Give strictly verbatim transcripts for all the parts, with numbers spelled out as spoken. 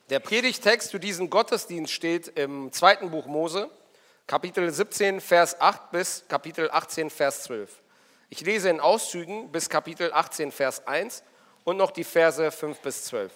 Der Predigtext für diesen Gottesdienst steht im zweiten Buch Mose, Kapitel siebzehn, Vers acht bis Kapitel achtzehn, Vers zwölf. Ich lese in Auszügen bis Kapitel achtzehn, Vers eins und noch die Verse fünf bis zwölf.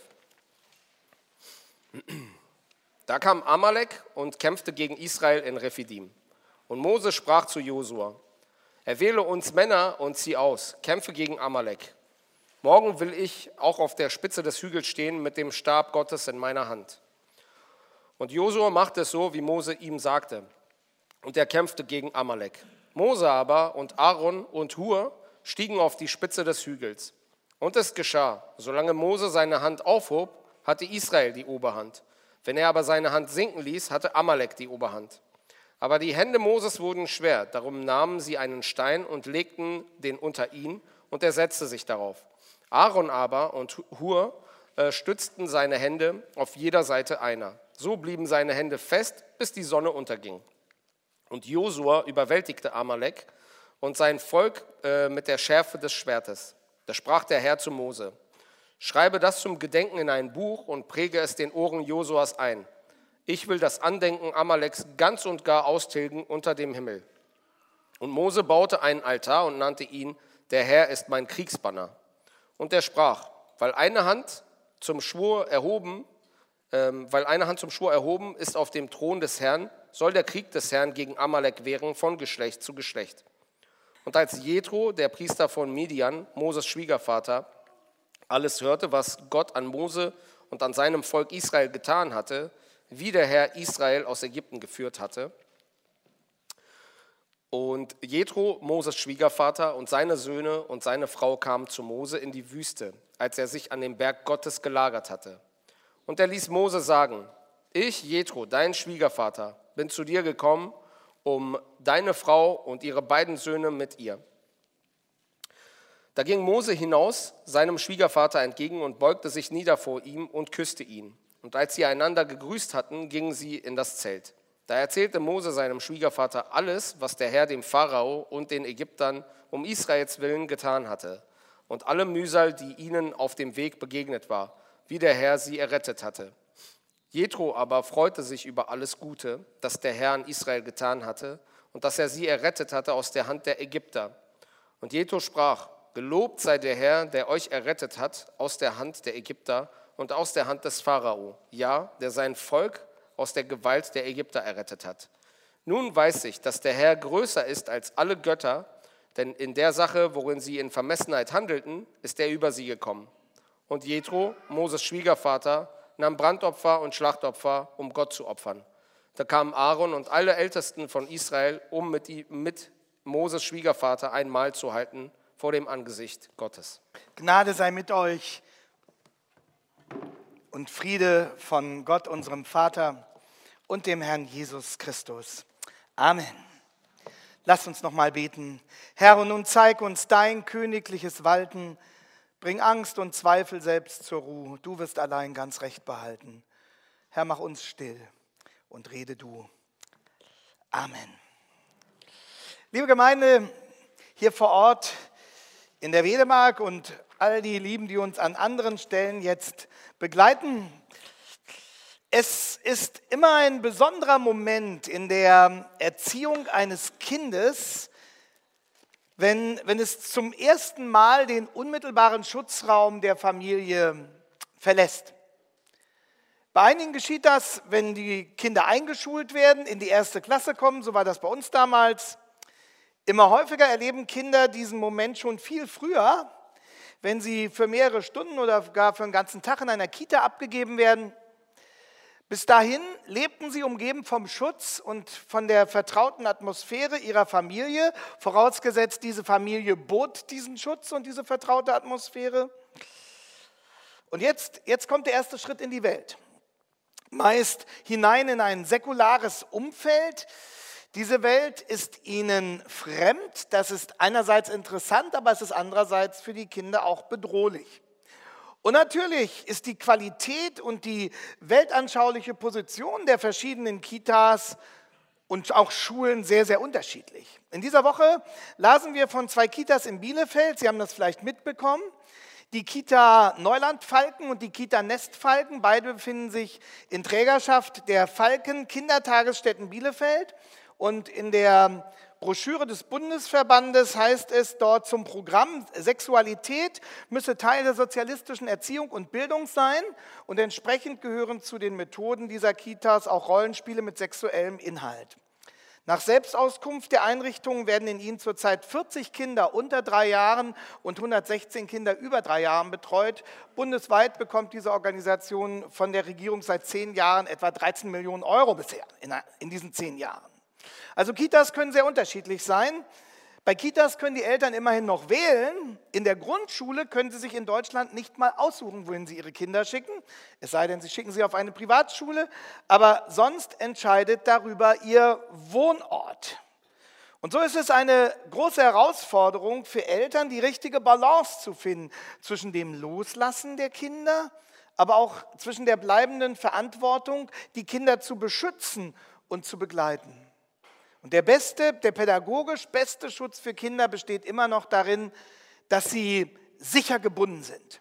Da kam Amalek und kämpfte gegen Israel in Rephidim. Und Mose sprach zu Josua: Erwähle uns Männer und zieh aus, kämpfe gegen Amalek. Morgen will ich auch auf der Spitze des Hügels stehen mit dem Stab Gottes in meiner Hand. Und Josua machte es so, wie Mose ihm sagte. Und er kämpfte gegen Amalek. Mose aber und Aaron und Hur stiegen auf die Spitze des Hügels. Und es geschah, solange Mose seine Hand aufhob, hatte Israel die Oberhand. Wenn er aber seine Hand sinken ließ, hatte Amalek die Oberhand. Aber die Hände Moses wurden schwer, darum nahmen sie einen Stein und legten den unter ihn, und er setzte sich darauf. Aaron aber und Hur äh, stützten seine Hände auf jeder Seite einer. So blieben seine Hände fest, bis die Sonne unterging. Und Josua überwältigte Amalek und sein Volk äh, mit der Schärfe des Schwertes. Da sprach der Herr zu Mose: Schreibe das zum Gedenken in ein Buch und präge es den Ohren Josuas ein. Ich will das Andenken Amaleks ganz und gar austilgen unter dem Himmel. Und Mose baute einen Altar und nannte ihn: Der Herr ist mein Kriegsbanner. Und er sprach: Weil eine Hand zum Schwur erhoben, ähm, weil eine Hand zum Schwur erhoben ist auf dem Thron des Herrn, soll der Krieg des Herrn gegen Amalek währen von Geschlecht zu Geschlecht. Und als Jethro, der Priester von Midian, Moses Schwiegervater, alles hörte, was Gott an Mose und an seinem Volk Israel getan hatte, wie der Herr Israel aus Ägypten geführt hatte, und Jethro, Moses Schwiegervater, und seine Söhne und seine Frau kamen zu Mose in die Wüste, als er sich an dem Berg Gottes gelagert hatte. Und er ließ Mose sagen: Ich, Jethro, dein Schwiegervater, bin zu dir gekommen, um deine Frau und ihre beiden Söhne mit ihr. Da ging Mose hinaus seinem Schwiegervater entgegen und beugte sich nieder vor ihm und küsste ihn. Und als sie einander gegrüßt hatten, gingen sie in das Zelt. Da erzählte Mose seinem Schwiegervater alles, was der Herr dem Pharao und den Ägyptern um Israels willen getan hatte, und alle Mühsal, die ihnen auf dem Weg begegnet war, wie der Herr sie errettet hatte. Jethro aber freute sich über alles Gute, das der Herr an Israel getan hatte, und dass er sie errettet hatte aus der Hand der Ägypter. Und Jethro sprach: Gelobt sei der Herr, der euch errettet hat aus der Hand der Ägypter und aus der Hand des Pharao, ja, der sein Volk aus der Gewalt der Ägypter errettet hat. Nun weiß ich, dass der Herr größer ist als alle Götter, denn in der Sache, worin sie in Vermessenheit handelten, ist er über sie gekommen. Und Jethro, Moses Schwiegervater, nahm Brandopfer und Schlachtopfer, um Gott zu opfern. Da kamen Aaron und alle Ältesten von Israel, um mit, die, mit Moses Schwiegervater ein Mahl zu halten vor dem Angesicht Gottes. Gnade sei mit euch und Friede von Gott, unserem Vater, und dem Herrn Jesus Christus. Amen. Lass uns noch mal beten. Herr, und nun zeig uns dein königliches Walten. Bring Angst und Zweifel selbst zur Ruhe. Du wirst allein ganz Recht behalten. Herr, mach uns still und rede du. Amen. Liebe Gemeinde, hier vor Ort in der Wedemark und all die Lieben, die uns an anderen Stellen jetzt begleiten. Es ist immer ein besonderer Moment in der Erziehung eines Kindes, wenn, wenn es zum ersten Mal den unmittelbaren Schutzraum der Familie verlässt. Bei einigen geschieht das, wenn die Kinder eingeschult werden, in die erste Klasse kommen, so war das bei uns damals. Immer häufiger erleben Kinder diesen Moment schon viel früher, wenn sie für mehrere Stunden oder gar für einen ganzen Tag in einer Kita abgegeben werden. Bis dahin lebten sie umgeben vom Schutz und von der vertrauten Atmosphäre ihrer Familie, vorausgesetzt, diese Familie bot diesen Schutz und diese vertraute Atmosphäre. Und jetzt, jetzt kommt der erste Schritt in die Welt. Meist hinein in ein säkulares Umfeld. Diese Welt ist ihnen fremd. Das ist einerseits interessant, aber es ist andererseits für die Kinder auch bedrohlich. Und natürlich ist die Qualität und die weltanschauliche Position der verschiedenen Kitas und auch Schulen sehr, sehr unterschiedlich. In dieser Woche lasen wir von zwei Kitas in Bielefeld, Sie haben das vielleicht mitbekommen, Die Kita Neuland-Falken und die Kita Nest-Falken, beide befinden sich in Trägerschaft der Falken Kindertagesstätten Bielefeld. Und in der Broschüre des Bundesverbandes heißt es dort zum Programm, Sexualität müsse Teil der sozialistischen Erziehung und Bildung sein. Und entsprechend gehören zu den Methoden dieser Kitas auch Rollenspiele mit sexuellem Inhalt. Nach Selbstauskunft der Einrichtungen werden in ihnen zurzeit vierzig Kinder unter drei Jahren und hundertsechzehn Kinder über drei Jahren betreut. Bundesweit bekommt diese Organisation von der Regierung seit zehn Jahren etwa dreizehn Millionen Euro bisher in, in diesen zehn Jahren. Also Kitas können sehr unterschiedlich sein. Bei Kitas können die Eltern immerhin noch wählen. In der Grundschule können sie sich in Deutschland nicht mal aussuchen, wohin sie ihre Kinder schicken. Es sei denn, sie schicken sie auf eine Privatschule. Aber sonst entscheidet darüber ihr Wohnort. Und so ist es eine große Herausforderung für Eltern, die richtige Balance zu finden zwischen dem Loslassen der Kinder, aber auch zwischen der bleibenden Verantwortung, die Kinder zu beschützen und zu begleiten. Und der beste, der pädagogisch beste Schutz für Kinder besteht immer noch darin, dass sie sicher gebunden sind,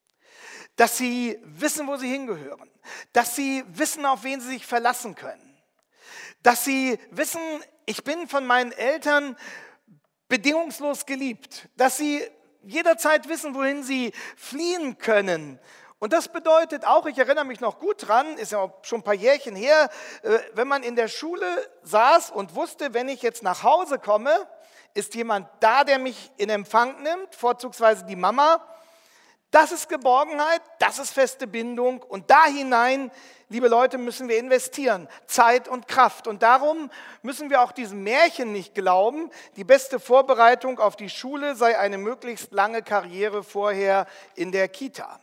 dass sie wissen, wo sie hingehören, dass sie wissen, auf wen sie sich verlassen können, dass sie wissen, ich bin von meinen Eltern bedingungslos geliebt, dass sie jederzeit wissen, wohin sie fliehen können. Und das bedeutet auch, ich erinnere mich noch gut dran, ist ja auch schon ein paar Jährchen her, wenn man in der Schule saß und wusste, wenn ich jetzt nach Hause komme, ist jemand da, der mich in Empfang nimmt, vorzugsweise die Mama. Das ist Geborgenheit, das ist feste Bindung und da hinein, liebe Leute, müssen wir investieren, Zeit und Kraft. Und darum müssen wir auch diesem Märchen nicht glauben, die beste Vorbereitung auf die Schule sei eine möglichst lange Karriere vorher in der Kita.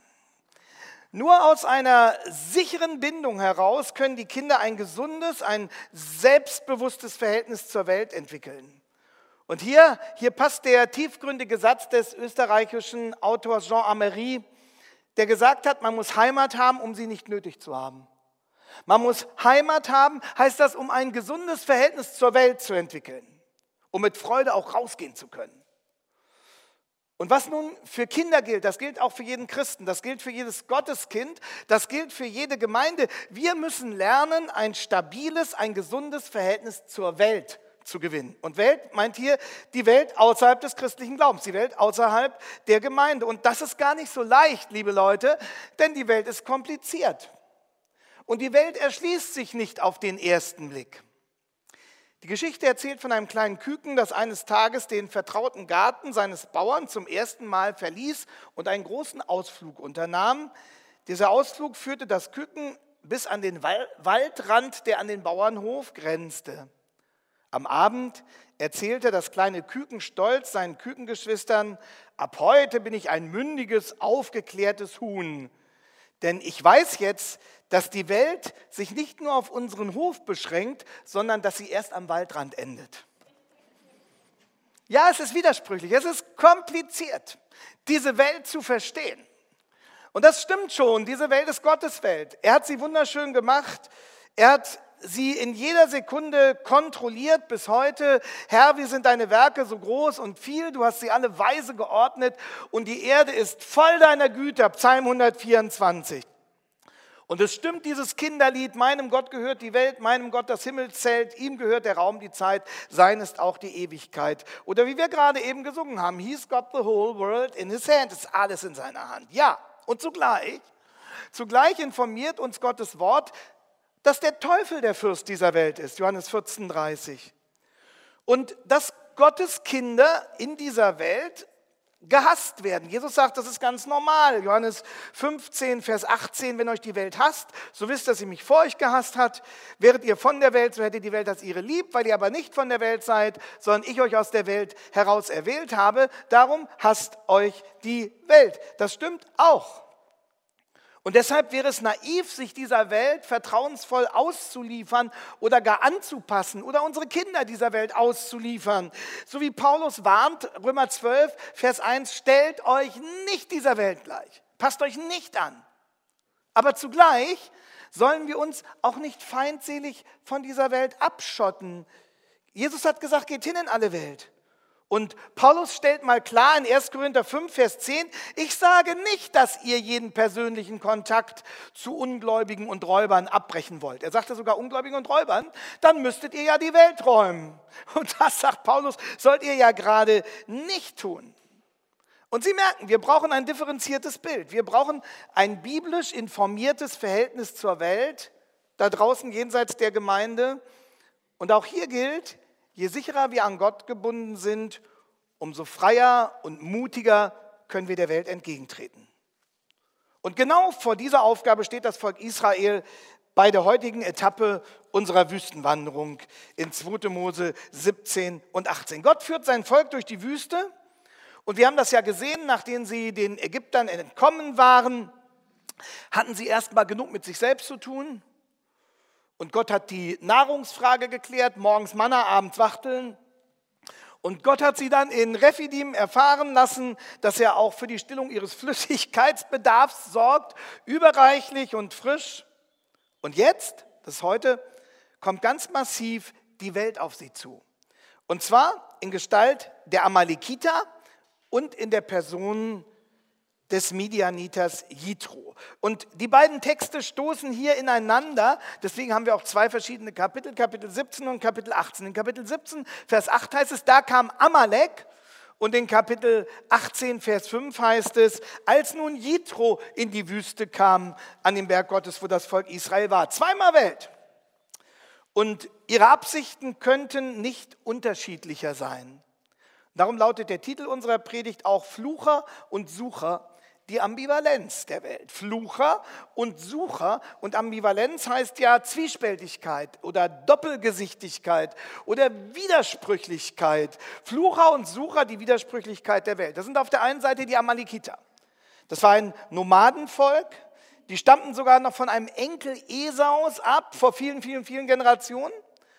Nur aus einer sicheren Bindung heraus können die Kinder ein gesundes, ein selbstbewusstes Verhältnis zur Welt entwickeln. Und hier, hier passt der tiefgründige Satz des österreichischen Autors Jean Amery, der gesagt hat, man muss Heimat haben, um sie nicht nötig zu haben. Man muss Heimat haben, heißt das, um ein gesundes Verhältnis zur Welt zu entwickeln, um mit Freude auch rausgehen zu können. Und was nun für Kinder gilt, das gilt auch für jeden Christen, das gilt für jedes Gotteskind, das gilt für jede Gemeinde. Wir müssen lernen, ein stabiles, ein gesundes Verhältnis zur Welt zu gewinnen. Und Welt meint hier die Welt außerhalb des christlichen Glaubens, die Welt außerhalb der Gemeinde. Und das ist gar nicht so leicht, liebe Leute, denn die Welt ist kompliziert. Und die Welt erschließt sich nicht auf den ersten Blick. Die Geschichte erzählt von einem kleinen Küken, das eines Tages den vertrauten Garten seines Bauern zum ersten Mal verließ und einen großen Ausflug unternahm. Dieser Ausflug führte das Küken bis an den Waldrand, der an den Bauernhof grenzte. Am Abend erzählte das kleine Küken stolz seinen Kükengeschwistern: Ab heute bin ich ein mündiges, aufgeklärtes Huhn. Denn ich weiß jetzt, dass die Welt sich nicht nur auf unseren Hof beschränkt, sondern dass sie erst am Waldrand endet. Ja, es ist widersprüchlich, es ist kompliziert, diese Welt zu verstehen. Und das stimmt schon, diese Welt ist Gottes Welt. Er hat sie wunderschön gemacht, er hat sie in jeder Sekunde kontrolliert bis heute. Herr, wie sind deine Werke so groß und viel, du hast sie alle weise geordnet und die Erde ist voll deiner Güter, Psalm hundertvierundzwanzig. Und es stimmt dieses Kinderlied, meinem Gott gehört die Welt, meinem Gott das Himmelszelt, ihm gehört der Raum, die Zeit, sein ist auch die Ewigkeit. Oder wie wir gerade eben gesungen haben, He's got the whole world in his hand, ist alles in seiner Hand. Ja, und zugleich, zugleich informiert uns Gottes Wort, dass der Teufel der Fürst dieser Welt ist, Johannes vierzehn, dreißig. Und dass Gottes Kinder in dieser Welt gehasst werden. Jesus sagt, das ist ganz normal. Johannes fünfzehn, Vers achtzehn, wenn euch die Welt hasst, so wisst, dass sie mich vor euch gehasst hat. Wäret ihr von der Welt, so hätte die Welt als ihre lieb, weil ihr aber nicht von der Welt seid, sondern ich euch aus der Welt heraus erwählt habe. Darum hasst euch die Welt. Das stimmt auch. Und deshalb wäre es naiv, sich dieser Welt vertrauensvoll auszuliefern oder gar anzupassen oder unsere Kinder dieser Welt auszuliefern. So wie Paulus warnt, Römer zwölf, Vers eins, stellt euch nicht dieser Welt gleich, passt euch nicht an. Aber zugleich sollen wir uns auch nicht feindselig von dieser Welt abschotten. Jesus hat gesagt, geht hin in alle Welt Und Paulus stellt mal klar in erster Korinther fünf, Vers zehn, ich sage nicht, dass ihr jeden persönlichen Kontakt zu Ungläubigen und Räubern abbrechen wollt. Er sagte sogar Ungläubigen und Räubern, dann müsstet ihr ja die Welt räumen. Und das, sagt Paulus, sollt ihr ja gerade nicht tun. Und Sie merken, wir brauchen ein differenziertes Bild. Wir brauchen ein biblisch informiertes Verhältnis zur Welt, da draußen jenseits der Gemeinde. Und auch hier gilt, je sicherer wir an Gott gebunden sind, umso freier und mutiger können wir der Welt entgegentreten. Und genau vor dieser Aufgabe steht das Volk Israel bei der heutigen Etappe unserer Wüstenwanderung in zweiter Mose siebzehn und achtzehn. Gott führt sein Volk durch die Wüste und wir haben das ja gesehen, nachdem sie den Ägyptern entkommen waren, hatten sie erstmal genug mit sich selbst zu tun. Und Gott hat die Nahrungsfrage geklärt, morgens Manna, abends Wachteln. Und Gott hat sie dann in Rephidim erfahren lassen, dass er auch für die Stillung ihres Flüssigkeitsbedarfs sorgt, überreichlich und frisch. Und jetzt, das ist heute, kommt ganz massiv die Welt auf sie zu. Und zwar in Gestalt der Amalekiter und in der Person des Midianiters Jitro. Und die beiden Texte stoßen hier ineinander, deswegen haben wir auch zwei verschiedene Kapitel, Kapitel siebzehn und Kapitel achtzehn. In Kapitel siebzehn, Vers acht heißt es, da kam Amalek, und in Kapitel achtzehn, Vers fünf heißt es, als nun Jitro in die Wüste kam, an den Berg Gottes, wo das Volk Israel war. Zweimal Welt. Und ihre Absichten könnten nicht unterschiedlicher sein. Darum lautet der Titel unserer Predigt auch Flucher und Sucher, die Ambivalenz der Welt. Flucher und Sucher, und Ambivalenz heißt ja Zwiespältigkeit oder Doppelgesichtigkeit oder Widersprüchlichkeit. Flucher und Sucher, die Widersprüchlichkeit der Welt. Das sind auf der einen Seite die Amalekiter. Das war ein Nomadenvolk, die stammten sogar noch von einem Enkel Esaus ab, vor vielen, vielen, vielen Generationen.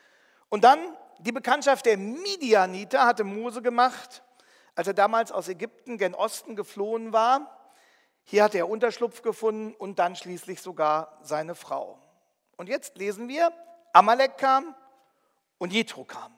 Und dann die Bekanntschaft der Midianiter hatte Mose gemacht, als er damals aus Ägypten gen Osten geflohen war. Hier hat er Unterschlupf gefunden und dann schließlich sogar seine Frau. Und jetzt lesen wir, Amalek kam und Jitro kam.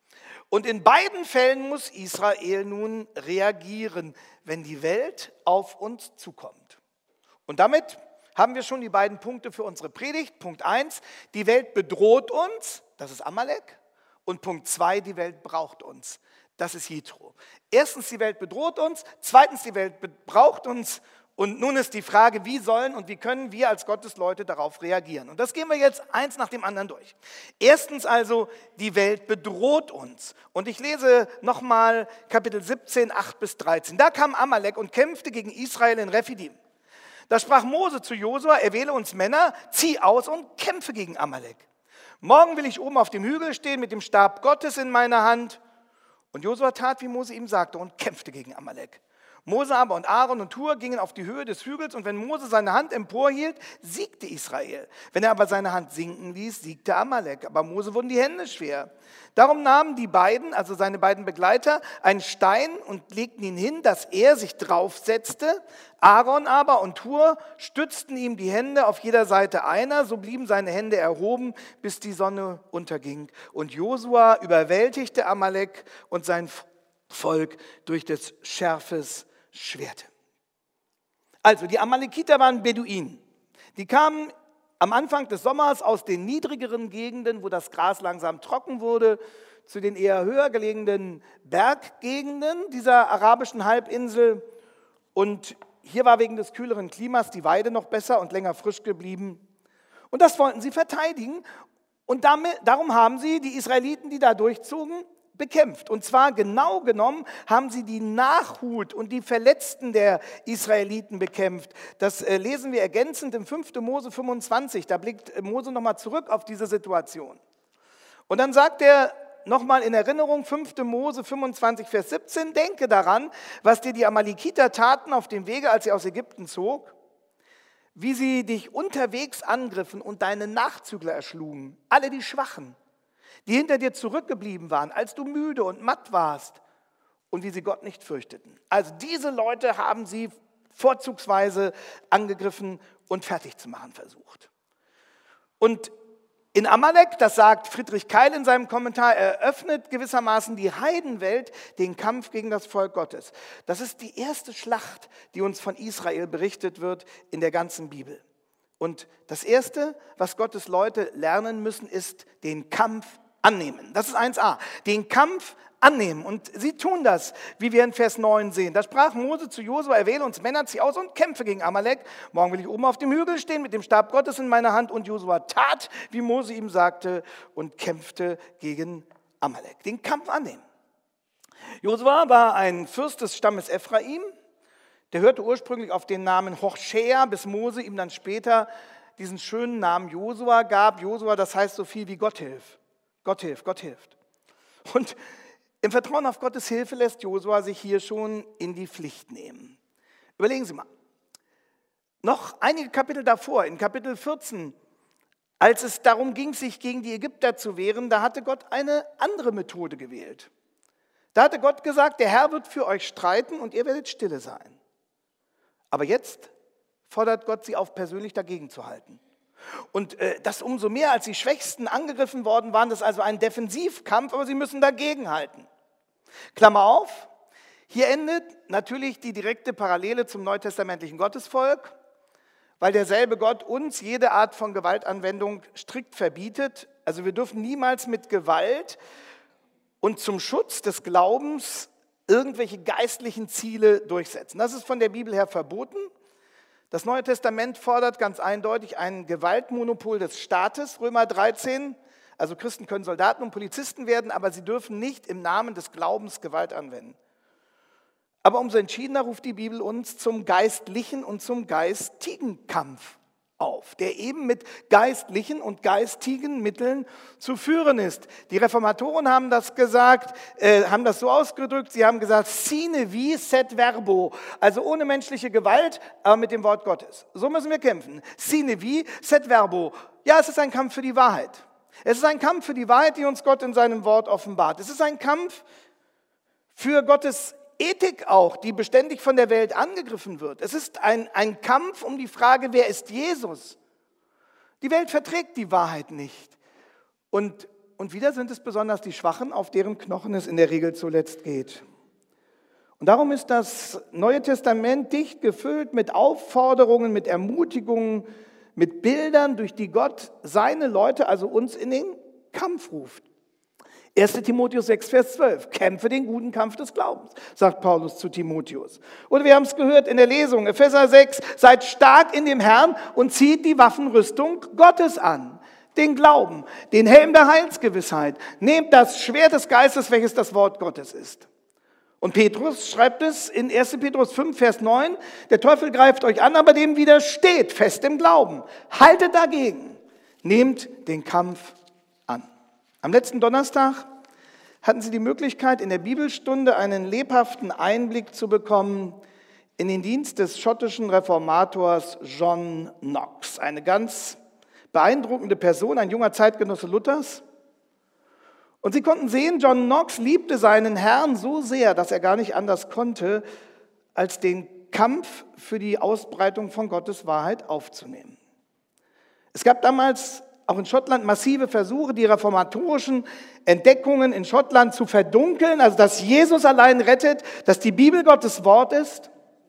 Und in beiden Fällen muss Israel nun reagieren, wenn die Welt auf uns zukommt. Und damit haben wir schon die beiden Punkte für unsere Predigt. Punkt eins, die Welt bedroht uns, das ist Amalek. Und Punkt zwei, die Welt braucht uns, das ist Jitro. Erstens, die Welt bedroht uns. Zweitens, die Welt braucht uns. Und nun ist die Frage, wie sollen und wie können wir als Gottesleute darauf reagieren? Und das gehen wir jetzt eins nach dem anderen durch. Erstens also, die Welt bedroht uns. Und ich lese nochmal Kapitel siebzehn, acht bis dreizehn. Da kam Amalek und kämpfte gegen Israel in Rephidim. Da sprach Mose zu Josua, erwähle uns Männer, zieh aus und kämpfe gegen Amalek. Morgen will ich oben auf dem Hügel stehen mit dem Stab Gottes in meiner Hand. Und Josua tat, wie Mose ihm sagte, und kämpfte gegen Amalek. Mose aber und Aaron und Hur gingen auf die Höhe des Hügels, und wenn Mose seine Hand emporhielt, siegte Israel. Wenn er aber seine Hand sinken ließ, siegte Amalek. Aber Mose wurden die Hände schwer. Darum nahmen die beiden, also seine beiden Begleiter, einen Stein und legten ihn hin, dass er sich draufsetzte. Aaron aber und Hur stützten ihm die Hände auf jeder Seite einer, so blieben seine Hände erhoben, bis die Sonne unterging. Und Josua überwältigte Amalek und sein Volk durch des Schärfes Schwert. Also die Amalekiter waren Beduinen. Die kamen am Anfang des Sommers aus den niedrigeren Gegenden, wo das Gras langsam trocken wurde, zu den eher höher gelegenen Berggegenden dieser arabischen Halbinsel. Und hier war wegen des kühleren Klimas die Weide noch besser und länger frisch geblieben. Und das wollten sie verteidigen. Und damit, darum haben sie die Israeliten, die da durchzogen, bekämpft. Und zwar genau genommen haben sie die Nachhut und die Verletzten der Israeliten bekämpft. Das äh, lesen wir ergänzend im fünften Mose fünfundzwanzig. Da blickt Mose nochmal zurück auf diese Situation. Und dann sagt er nochmal in Erinnerung, fünften Mose fünfundzwanzig, Vers siebzehn, denke daran, was dir die Amalekiter taten auf dem Wege, als sie aus Ägypten zog, wie sie dich unterwegs angriffen und deine Nachzügler erschlugen, alle die Schwachen, die hinter dir zurückgeblieben waren, als du müde und matt warst, und wie sie Gott nicht fürchteten. Also diese Leute haben sie vorzugsweise angegriffen und fertig zu machen versucht. Und In Amalek, das sagt Friedrich Keil in seinem Kommentar, eröffnet gewissermaßen die Heidenwelt den Kampf gegen das Volk Gottes. Das ist die erste Schlacht, die uns von Israel berichtet wird in der ganzen Bibel. Und das Erste, was Gottes Leute lernen müssen, ist den Kampf annehmen. Das ist eins a, den Kampf annehmen. Und sie tun das, wie wir in Vers neun sehen. Da sprach Mose zu Josua, erwähle uns Männer, zieh aus und kämpfe gegen Amalek. Morgen will ich oben auf dem Hügel stehen mit dem Stab Gottes in meiner Hand. Und Josua tat, wie Mose ihm sagte, und kämpfte gegen Amalek. Den Kampf annehmen. Josua war ein Fürst des Stammes Ephraim. Der hörte ursprünglich auf den Namen Hoshea, bis Mose ihm dann später diesen schönen Namen Josua gab. Josua, das heißt so viel wie Gott hilft. Gott hilft, Gott hilft. Und im Vertrauen auf Gottes Hilfe lässt Josua sich hier schon in die Pflicht nehmen. Überlegen Sie mal. Noch einige Kapitel davor, in Kapitel vierzehn, als es darum ging, sich gegen die Ägypter zu wehren, da hatte Gott eine andere Methode gewählt. Da hatte Gott gesagt, der Herr wird für euch streiten und ihr werdet stille sein. Aber jetzt fordert Gott sie auf, persönlich dagegen zu halten. Und äh, das umso mehr, als die Schwächsten angegriffen worden waren, das ist also ein Defensivkampf, aber sie müssen dagegenhalten. Klammer auf, hier endet natürlich die direkte Parallele zum neutestamentlichen Gottesvolk, weil derselbe Gott uns jede Art von Gewaltanwendung strikt verbietet. Also wir dürfen niemals mit Gewalt und zum Schutz des Glaubens irgendwelche geistlichen Ziele durchsetzen. Das ist von der Bibel her verboten. Das Neue Testament fordert ganz eindeutig ein Gewaltmonopol des Staates, Römer dreizehn. Also Christen können Soldaten und Polizisten werden, aber sie dürfen nicht im Namen des Glaubens Gewalt anwenden. Aber umso entschiedener ruft die Bibel uns zum geistlichen und zum geistigen Kampf auf, der eben mit geistlichen und geistigen Mitteln zu führen ist. Die Reformatoren haben das gesagt, äh, haben das so ausgedrückt, sie haben gesagt, sine vi sed verbo, also ohne menschliche Gewalt, aber mit dem Wort Gottes. So müssen wir kämpfen. Sine vi sed verbo. Ja, es ist ein Kampf für die Wahrheit. Es ist ein Kampf für die Wahrheit, die uns Gott in seinem Wort offenbart. Es ist ein Kampf für Gottes Ethik auch, die beständig von der Welt angegriffen wird. Es ist ein, ein Kampf um die Frage, wer ist Jesus? Die Welt verträgt die Wahrheit nicht. Und, und wieder sind es besonders die Schwachen, auf deren Knochen es in der Regel zuletzt geht. Und darum ist das Neue Testament dicht gefüllt mit Aufforderungen, mit Ermutigungen, mit Bildern, durch die Gott seine Leute, also uns, in den Kampf ruft. erster Timotheus sechs, Vers zwölf. Kämpfe den guten Kampf des Glaubens, sagt Paulus zu Timotheus. Oder wir haben es gehört in der Lesung, Epheser sechs. Seid stark in dem Herrn und zieht die Waffenrüstung Gottes an. Den Glauben, den Helm der Heilsgewissheit. Nehmt das Schwert des Geistes, welches das Wort Gottes ist. Und Petrus schreibt es in erster Petrus fünf, Vers neun. Der Teufel greift euch an, aber dem widersteht fest im Glauben. Haltet dagegen. Nehmt den Kampf an. Am letzten Donnerstag hatten Sie die Möglichkeit, in der Bibelstunde einen lebhaften Einblick zu bekommen in den Dienst des schottischen Reformators John Knox. Eine ganz beeindruckende Person, ein junger Zeitgenosse Luthers. Und Sie konnten sehen, John Knox liebte seinen Herrn so sehr, dass er gar nicht anders konnte, als den Kampf für die Ausbreitung von Gottes Wahrheit aufzunehmen. Es gab damals auch in Schottland massive Versuche, die reformatorischen Entdeckungen in Schottland zu verdunkeln, also dass Jesus allein rettet, dass die Bibel Gottes Wort ist.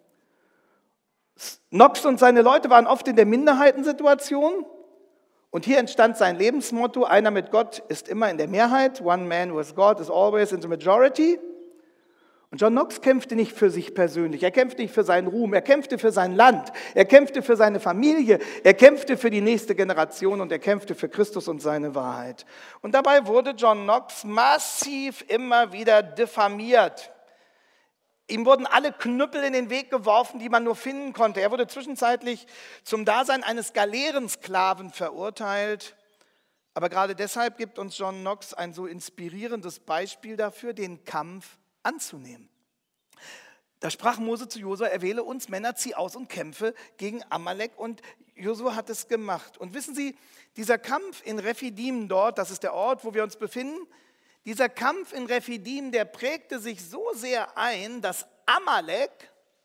Knox und seine Leute waren oft in der Minderheitensituation und hier entstand sein Lebensmotto, einer mit Gott ist immer in der Mehrheit, one man with God is always in the majority. Und John Knox kämpfte nicht für sich persönlich, er kämpfte nicht für seinen Ruhm, er kämpfte für sein Land, er kämpfte für seine Familie, er kämpfte für die nächste Generation und er kämpfte für Christus und seine Wahrheit. Und dabei wurde John Knox massiv immer wieder diffamiert. Ihm wurden alle Knüppel in den Weg geworfen, die man nur finden konnte. Er wurde zwischenzeitlich zum Dasein eines Galeerensklaven verurteilt. Aber gerade deshalb gibt uns John Knox ein so inspirierendes Beispiel dafür, den Kampf anzunehmen. Da sprach Mose zu Josua, erwähle uns Männer, zieh aus und kämpfe gegen Amalek. Und Josua hat es gemacht. Und wissen Sie, dieser Kampf in Rephidim dort, das ist der Ort, wo wir uns befinden, dieser Kampf in Rephidim, der prägte sich so sehr ein, dass Amalek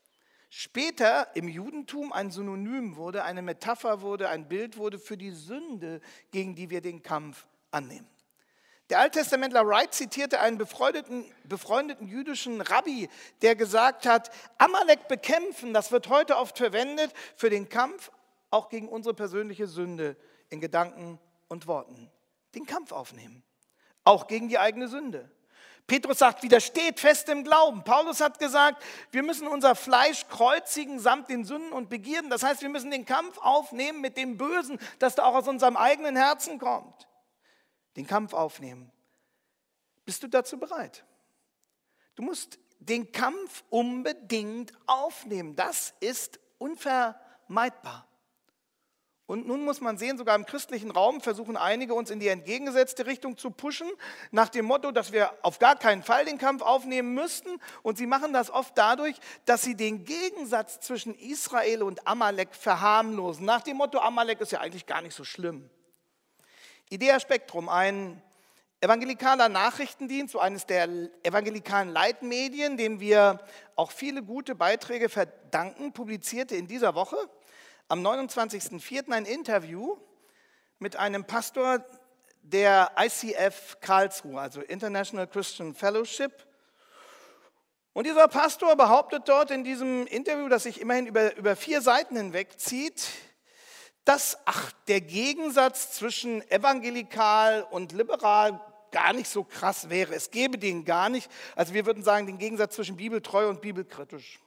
später im Judentum ein Synonym wurde, eine Metapher wurde, ein Bild wurde für die Sünde, gegen die wir den Kampf annehmen. Der Alttestamentler Wright zitierte einen befreundeten, befreundeten jüdischen Rabbi, der gesagt hat, Amalek bekämpfen, das wird heute oft verwendet für den Kampf, auch gegen unsere persönliche Sünde in Gedanken und Worten. Den Kampf aufnehmen, auch gegen die eigene Sünde. Petrus sagt, widersteht fest im Glauben. Paulus hat gesagt, wir müssen unser Fleisch kreuzigen samt den Sünden und Begierden. Das heißt, wir müssen den Kampf aufnehmen mit dem Bösen, das da auch aus unserem eigenen Herzen kommt. Den Kampf aufnehmen. Bist du dazu bereit? Du musst den Kampf unbedingt aufnehmen. Das ist unvermeidbar. Und nun muss man sehen, sogar im christlichen Raum versuchen einige uns in die entgegengesetzte Richtung zu pushen, nach dem Motto, dass wir auf gar keinen Fall den Kampf aufnehmen müssten. Und sie machen das oft dadurch, dass sie den Gegensatz zwischen Israel und Amalek verharmlosen. Nach dem Motto, Amalek ist ja eigentlich gar nicht so schlimm. Idea Spektrum, ein evangelikaler Nachrichtendienst, so eines der evangelikalen Leitmedien, dem wir auch viele gute Beiträge verdanken, publizierte in dieser Woche am neunundzwanzigsten vierten ein Interview mit einem Pastor der I C F Karlsruhe, also International Christian Fellowship. Und dieser Pastor behauptet dort in diesem Interview, das sich immerhin über, über vier Seiten hinweg zieht, dass ach, der Gegensatz zwischen evangelikal und liberal gar nicht so krass wäre. Es gäbe den gar nicht. Also wir würden sagen, den Gegensatz zwischen bibeltreu und bibelkritisch.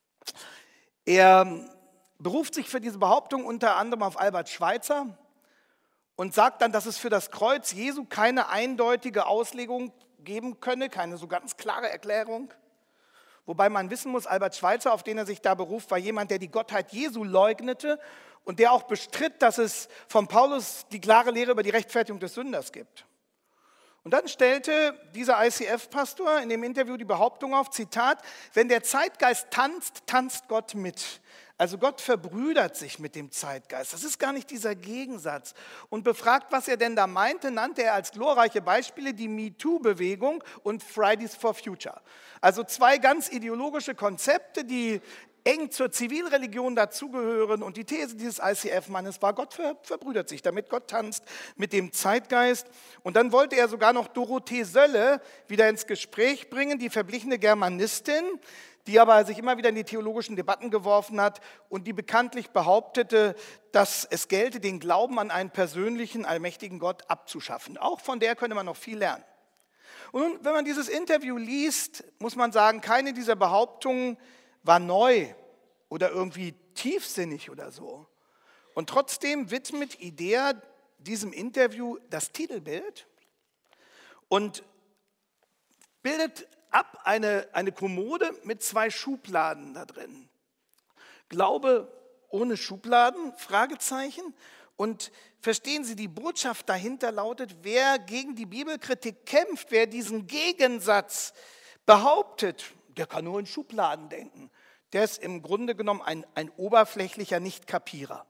Er beruft sich für diese Behauptung unter anderem auf Albert Schweitzer und sagt dann, dass es für das Kreuz Jesu keine eindeutige Auslegung geben könne, keine so ganz klare Erklärung. Wobei man wissen muss, Albert Schweitzer, auf den er sich da beruft, war jemand, der die Gottheit Jesu leugnete und der auch bestritt, dass es von Paulus die klare Lehre über die Rechtfertigung des Sünders gibt. Und dann stellte dieser I C F-Pastor in dem Interview die Behauptung auf, Zitat, wenn der Zeitgeist tanzt, tanzt Gott mit. Also Gott verbrüdert sich mit dem Zeitgeist. Das ist gar nicht dieser Gegensatz. Und befragt, was er denn da meinte, nannte er als glorreiche Beispiele die MeToo-Bewegung und Fridays for Future. Also zwei ganz ideologische Konzepte, die eng zur Zivilreligion dazugehören. Und die These dieses I C F-Mannes war, Gott ver- verbrüdert sich, damit Gott tanzt mit dem Zeitgeist. Und dann wollte er sogar noch Dorothee Sölle wieder ins Gespräch bringen, die verblichene Germanistin, die aber sich immer wieder in die theologischen Debatten geworfen hat und die bekanntlich behauptete, dass es gelte, den Glauben an einen persönlichen, allmächtigen Gott abzuschaffen. Auch von der könnte man noch viel lernen. Und nun, wenn man dieses Interview liest, muss man sagen, keine dieser Behauptungen war neu oder irgendwie tiefsinnig oder so. Und trotzdem widmet Idea diesem Interview das Titelbild und bildet ab eine, eine Kommode mit zwei Schubladen da drin. Glaube ohne Schubladen, Fragezeichen. Und verstehen Sie, die Botschaft dahinter lautet, wer gegen die Bibelkritik kämpft, wer diesen Gegensatz behauptet, der kann nur in Schubladen denken. Der ist im Grunde genommen ein, ein oberflächlicher Nicht-Kapierer.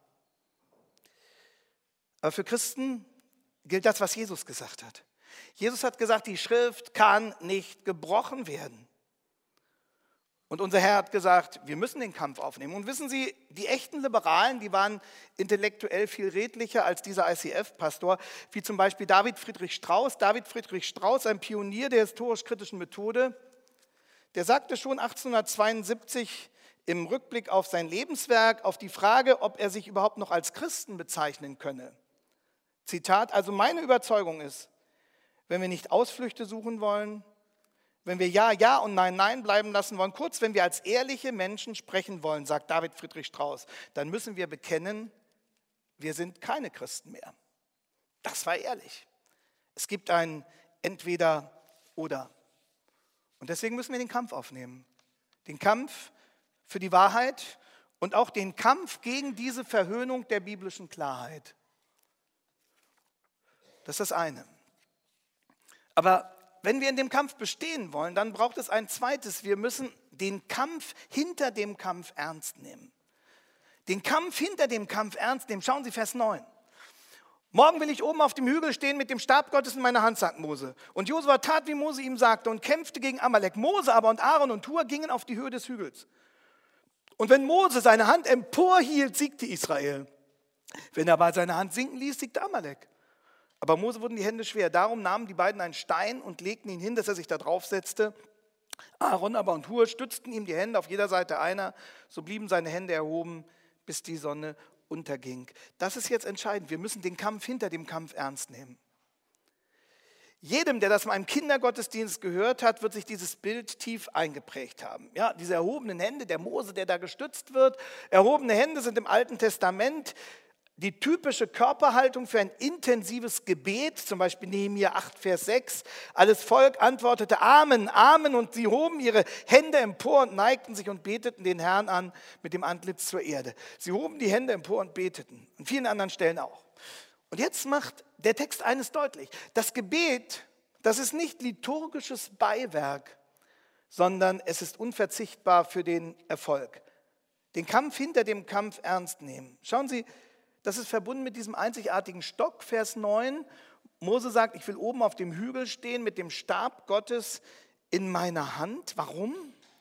Aber für Christen gilt das, was Jesus gesagt hat. Jesus hat gesagt, die Schrift kann nicht gebrochen werden. Und unser Herr hat gesagt, wir müssen den Kampf aufnehmen. Und wissen Sie, die echten Liberalen, die waren intellektuell viel redlicher als dieser I C F-Pastor, wie zum Beispiel David Friedrich Strauß. David Friedrich Strauß, ein Pionier der historisch-kritischen Methode, der sagte schon achtzehnhundertzweiundsiebzig im Rückblick auf sein Lebenswerk, auf die Frage, ob er sich überhaupt noch als Christen bezeichnen könne. Zitat, also meine Überzeugung ist, wenn wir nicht Ausflüchte suchen wollen, wenn wir Ja, Ja und Nein, Nein bleiben lassen wollen, kurz, wenn wir als ehrliche Menschen sprechen wollen, sagt David Friedrich Strauß, dann müssen wir bekennen, wir sind keine Christen mehr. Das war ehrlich. Es gibt ein Entweder-Oder. Und deswegen müssen wir den Kampf aufnehmen. Den Kampf für die Wahrheit und auch den Kampf gegen diese Verhöhnung der biblischen Klarheit. Das ist das eine. Aber wenn wir in dem Kampf bestehen wollen, dann braucht es ein zweites. Wir müssen den Kampf hinter dem Kampf ernst nehmen. Den Kampf hinter dem Kampf ernst nehmen. Schauen Sie Vers neun. Morgen will ich oben auf dem Hügel stehen mit dem Stab Gottes in meiner Hand, sagt Mose. Und Josua tat, wie Mose ihm sagte und kämpfte gegen Amalek. Mose aber und Aaron und Hur gingen auf die Höhe des Hügels. Und wenn Mose seine Hand emporhielt, siegte Israel. Wenn er aber seine Hand sinken ließ, siegte Amalek. Aber Mose wurden die Hände schwer. Darum nahmen die beiden einen Stein und legten ihn hin, dass er sich da drauf setzte. Aaron aber und Hur stützten ihm die Hände auf jeder Seite einer. So blieben seine Hände erhoben, bis die Sonne unterging. Das ist jetzt entscheidend. Wir müssen den Kampf hinter dem Kampf ernst nehmen. Jedem, der das mal im Kindergottesdienst gehört hat, wird sich dieses Bild tief eingeprägt haben. Ja, diese erhobenen Hände, der Mose, der da gestützt wird. Erhobene Hände sind im Alten Testament die typische Körperhaltung für ein intensives Gebet, zum Beispiel Nehemia acht, Vers sechs. Alles Volk antwortete Amen, Amen, und sie hoben ihre Hände empor und neigten sich und beteten den Herrn an mit dem Antlitz zur Erde. Sie hoben die Hände empor und beteten, an vielen anderen Stellen auch. Und jetzt macht der Text eines deutlich: Das Gebet, das ist nicht liturgisches Beiwerk, sondern es ist unverzichtbar für den Erfolg. Den Kampf hinter dem Kampf ernst nehmen. Schauen Sie, das ist verbunden mit diesem einzigartigen Stock, Vers neun. Mose sagt, ich will oben auf dem Hügel stehen mit dem Stab Gottes in meiner Hand. Warum?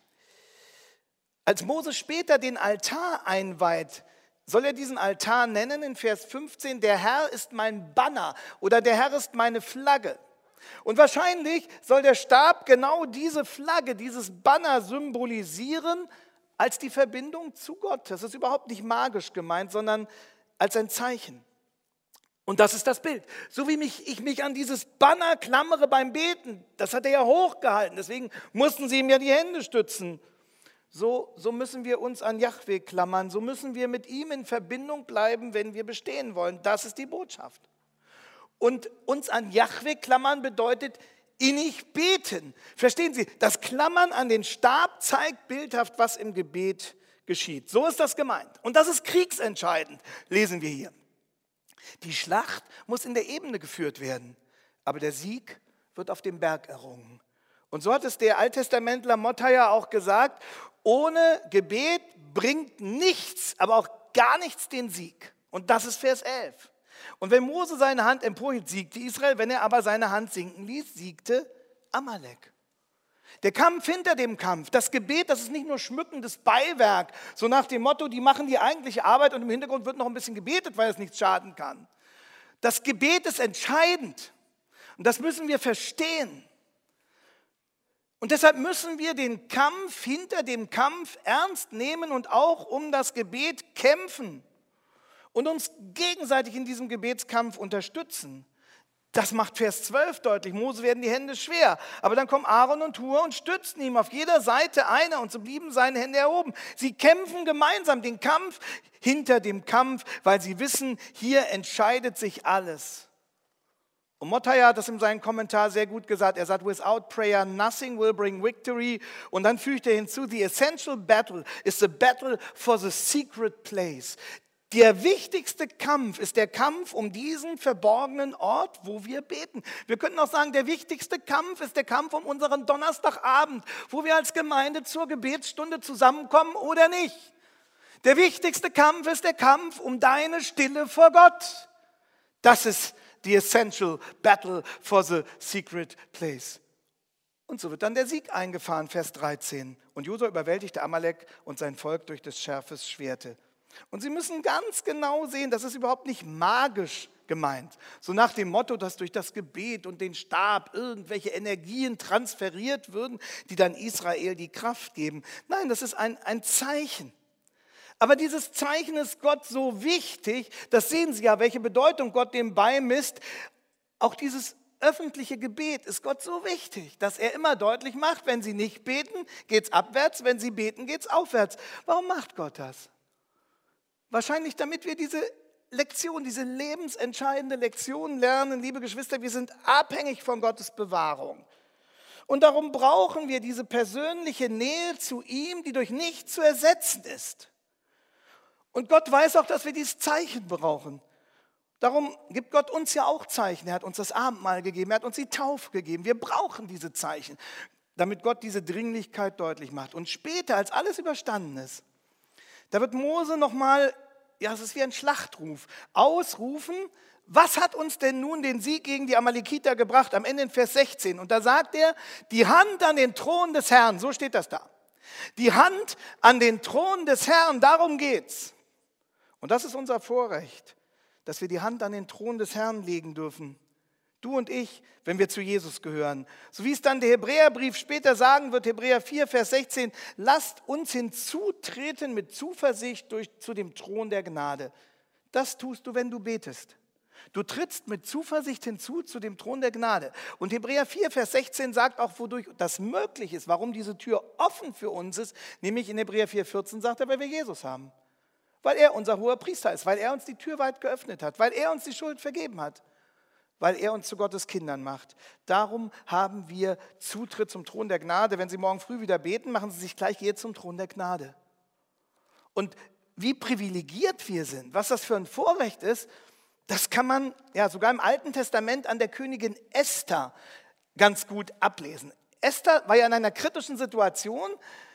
Als Mose später den Altar einweiht, soll er diesen Altar nennen in Vers fünfzehn, der Herr ist mein Banner oder der Herr ist meine Flagge. Und wahrscheinlich soll der Stab genau diese Flagge, dieses Banner symbolisieren als die Verbindung zu Gott. Das ist überhaupt nicht magisch gemeint, sondern als ein Zeichen. Und das ist das Bild. So wie mich, ich mich an dieses Banner klammere beim Beten, das hat er ja hochgehalten, deswegen mussten sie ihm ja die Hände stützen. So, so müssen wir uns an Jahwe klammern, so müssen wir mit ihm in Verbindung bleiben, wenn wir bestehen wollen. Das ist die Botschaft. Und uns an Jahwe klammern bedeutet innig beten. Verstehen Sie, das Klammern an den Stab zeigt bildhaft, was im Gebet geschieht. So ist das gemeint. Und das ist kriegsentscheidend, lesen wir hier. Die Schlacht muss in der Ebene geführt werden, aber der Sieg wird auf dem Berg errungen. Und so hat es der Alttestamentler Mottaya auch gesagt, ohne Gebet bringt nichts, aber auch gar nichts den Sieg. Und das ist Vers elf. Und wenn Mose seine Hand emporhielt, siegte Israel, wenn er aber seine Hand sinken ließ, siegte Amalek. Der Kampf hinter dem Kampf, das Gebet, das ist nicht nur schmückendes Beiwerk, so nach dem Motto, die machen die eigentliche Arbeit und im Hintergrund wird noch ein bisschen gebetet, weil es nichts schaden kann. Das Gebet ist entscheidend und das müssen wir verstehen. Und deshalb müssen wir den Kampf hinter dem Kampf ernst nehmen und auch um das Gebet kämpfen und uns gegenseitig in diesem Gebetskampf unterstützen. Das macht Vers zwölf deutlich. Mose werden die Hände schwer. Aber dann kommen Aaron und Hur und stützen ihm auf jeder Seite einer und so blieben seine Hände erhoben. Sie kämpfen gemeinsam den Kampf hinter dem Kampf, weil sie wissen, hier entscheidet sich alles. Und Mottaya hat das in seinem Kommentar sehr gut gesagt. Er sagt, without prayer nothing will bring victory. Und dann fügt er hinzu, the essential battle is the battle for the secret place. Der wichtigste Kampf ist der Kampf um diesen verborgenen Ort, wo wir beten. Wir könnten auch sagen, der wichtigste Kampf ist der Kampf um unseren Donnerstagabend, wo wir als Gemeinde zur Gebetsstunde zusammenkommen oder nicht. Der wichtigste Kampf ist der Kampf um deine Stille vor Gott. Das ist the essential battle for the secret place. Und so wird dann der Sieg eingefahren, Vers dreizehn. Und Josua überwältigte Amalek und sein Volk durch des Schwertes Schwerte. Und Sie müssen ganz genau sehen, das ist überhaupt nicht magisch gemeint. So nach dem Motto, dass durch das Gebet und den Stab irgendwelche Energien transferiert würden, die dann Israel die Kraft geben. Nein, das ist ein, ein Zeichen. Aber dieses Zeichen ist Gott so wichtig, das sehen Sie ja, welche Bedeutung Gott dem beimisst. Auch dieses öffentliche Gebet ist Gott so wichtig, dass er immer deutlich macht, wenn Sie nicht beten, geht es abwärts, wenn Sie beten, geht es aufwärts. Warum macht Gott das? Wahrscheinlich, damit wir diese Lektion, diese lebensentscheidende Lektion lernen, liebe Geschwister, wir sind abhängig von Gottes Bewahrung. Und darum brauchen wir diese persönliche Nähe zu ihm, die durch nichts zu ersetzen ist. Und Gott weiß auch, dass wir dieses Zeichen brauchen. Darum gibt Gott uns ja auch Zeichen. Er hat uns das Abendmahl gegeben, er hat uns die Taufe gegeben. Wir brauchen diese Zeichen, damit Gott diese Dringlichkeit deutlich macht. Und später, als alles überstanden ist, da wird Mose nochmal, ja, es ist wie ein Schlachtruf, ausrufen, was hat uns denn nun den Sieg gegen die Amalekiter gebracht? Am Ende in Vers sechzehn. Und da sagt er, die Hand an den Thron des Herrn, so steht das da. Die Hand an den Thron des Herrn, darum geht's. Und das ist unser Vorrecht, dass wir die Hand an den Thron des Herrn legen dürfen. Du und ich, wenn wir zu Jesus gehören. So wie es dann der Hebräerbrief später sagen wird, Hebräer vier, Vers sechzehn, lasst uns hinzutreten mit Zuversicht durch, zu dem Thron der Gnade. Das tust du, wenn du betest. Du trittst mit Zuversicht hinzu zu dem Thron der Gnade. Und Hebräer vier, Vers sechzehn sagt auch, wodurch das möglich ist, warum diese Tür offen für uns ist. Nämlich in Hebräer vier, vierzehn sagt er, weil wir Jesus haben. Weil er unser hoher Priester ist, weil er uns die Tür weit geöffnet hat, weil er uns die Schuld vergeben hat, weil er uns zu Gottes Kindern macht. Darum haben wir Zutritt zum Thron der Gnade. Wenn Sie morgen früh wieder beten, machen Sie sich gleich hier zum Thron der Gnade. Und wie privilegiert wir sind, was das für ein Vorrecht ist, das kann man ja sogar im Alten Testament an der Königin Esther ganz gut ablesen. Esther war ja in einer kritischen Situation.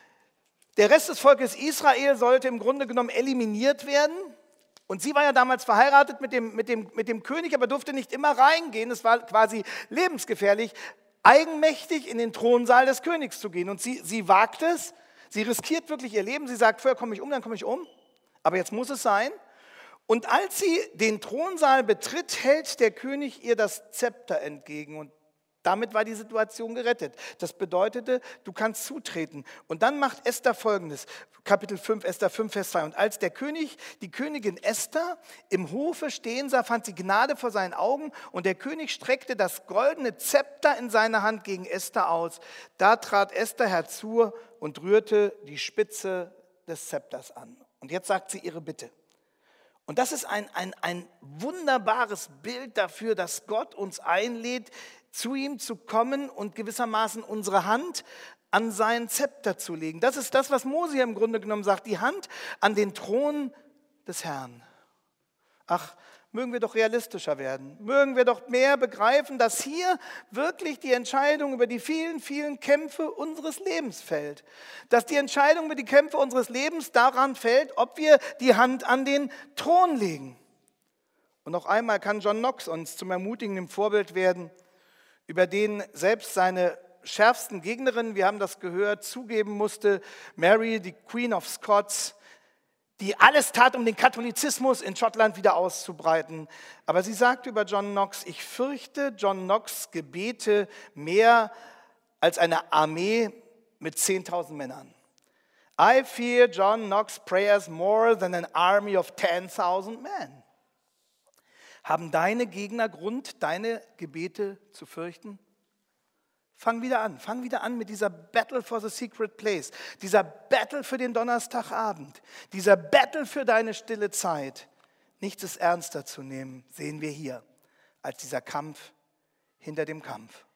Der Rest des Volkes Israel sollte im Grunde genommen eliminiert werden. Und sie war ja damals verheiratet mit dem, mit dem, mit dem König, aber durfte nicht immer reingehen. Es war quasi lebensgefährlich, eigenmächtig in den Thronsaal des Königs zu gehen. Und sie, sie wagt es, sie riskiert wirklich ihr Leben. Sie sagt, vorher komme ich um, dann komme ich um. Aber jetzt muss es sein. Und als sie den Thronsaal betritt, hält der König ihr das Zepter entgegen. Und damit war die Situation gerettet. Das bedeutete, du kannst zutreten. Und dann macht Esther Folgendes, Kapitel fünf, Esther fünf, Vers zwei. Und als der König die Königin Esther im Hofe stehen sah, fand sie Gnade vor seinen Augen. Und der König streckte das goldene Zepter in seine Hand gegen Esther aus. Da trat Esther herzu und rührte die Spitze des Zepters an. Und jetzt sagt sie ihre Bitte. Und das ist ein, ein, ein wunderbares Bild dafür, dass Gott uns einlädt, zu ihm zu kommen und gewissermaßen unsere Hand an sein Zepter zu legen. Das ist das, was Mose im Grunde genommen sagt, die Hand an den Thron des Herrn. Ach, mögen wir doch realistischer werden, mögen wir doch mehr begreifen, dass hier wirklich die Entscheidung über die vielen, vielen Kämpfe unseres Lebens fällt. Dass die Entscheidung über die Kämpfe unseres Lebens daran fällt, ob wir die Hand an den Thron legen. Und noch einmal kann John Knox uns zum ermutigenden Vorbild werden, über den selbst seine schärfsten Gegnerin, wir haben das gehört, zugeben musste, Mary, die Queen of Scots, die alles tat, um den Katholizismus in Schottland wieder auszubreiten. Aber sie sagte über John Knox, ich fürchte John Knox Gebete mehr als eine Armee mit zehntausend Männern. I fear John Knox prayers more than an army of ten thousand men. Haben deine Gegner Grund, deine Gebete zu fürchten? Fang wieder an, fang wieder an mit dieser Battle for the Secret Place, dieser Battle für den Donnerstagabend, dieser Battle für deine stille Zeit. Nichts ist ernster zu nehmen, sehen wir hier, als dieser Kampf hinter dem Kampf.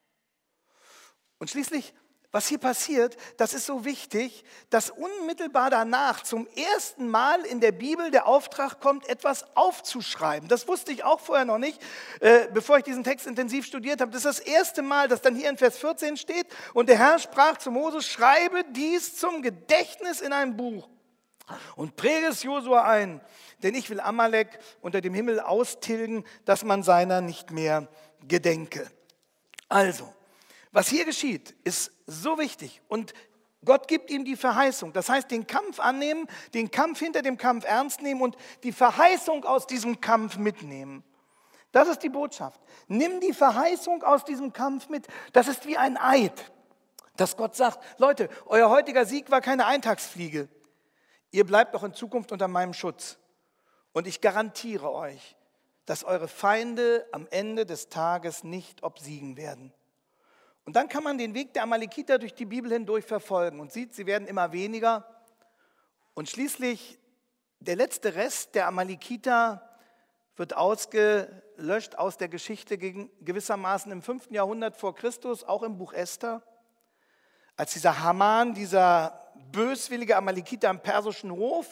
Und schließlich, was hier passiert, das ist so wichtig, dass unmittelbar danach zum ersten Mal in der Bibel der Auftrag kommt, etwas aufzuschreiben. Das wusste ich auch vorher noch nicht, äh, bevor ich diesen Text intensiv studiert habe. Das ist das erste Mal, dass dann hier in Vers vierzehn steht, und der Herr sprach zu Mose, schreibe dies zum Gedächtnis in ein Buch und präge es Josua ein, denn ich will Amalek unter dem Himmel austilgen, dass man seiner nicht mehr gedenke. Also, was hier geschieht, ist so wichtig, und Gott gibt ihm die Verheißung. Das heißt, den Kampf annehmen, den Kampf hinter dem Kampf ernst nehmen und die Verheißung aus diesem Kampf mitnehmen. Das ist die Botschaft. Nimm die Verheißung aus diesem Kampf mit. Das ist wie ein Eid, dass Gott sagt, Leute, euer heutiger Sieg war keine Eintagsfliege. Ihr bleibt auch in Zukunft unter meinem Schutz. Und ich garantiere euch, dass eure Feinde am Ende des Tages nicht obsiegen werden. Und dann kann man den Weg der Amalekiter durch die Bibel hindurch verfolgen und sieht, sie werden immer weniger. Und schließlich der letzte Rest der Amalekiter wird ausgelöscht aus der Geschichte gegen, gewissermaßen im fünften Jahrhundert vor Christus, auch im Buch Esther. Als dieser Haman, dieser böswillige Amalekiter am persischen Hof,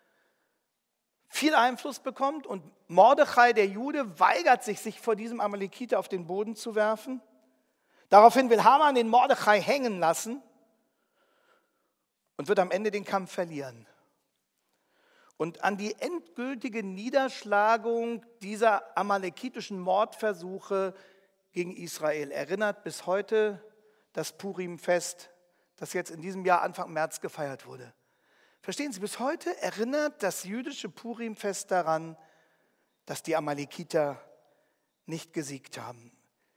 viel Einfluss bekommt, und Mordechai, der Jude, weigert sich, sich vor diesem Amalekiter auf den Boden zu werfen. Daraufhin will Haman den Mordechai hängen lassen und wird am Ende den Kampf verlieren. Und an die endgültige Niederschlagung dieser amalekitischen Mordversuche gegen Israel erinnert bis heute das Purim-Fest, das jetzt in diesem Jahr Anfang März gefeiert wurde. Verstehen Sie, bis heute erinnert das jüdische Purimfest daran, dass die Amalekiter nicht gesiegt haben.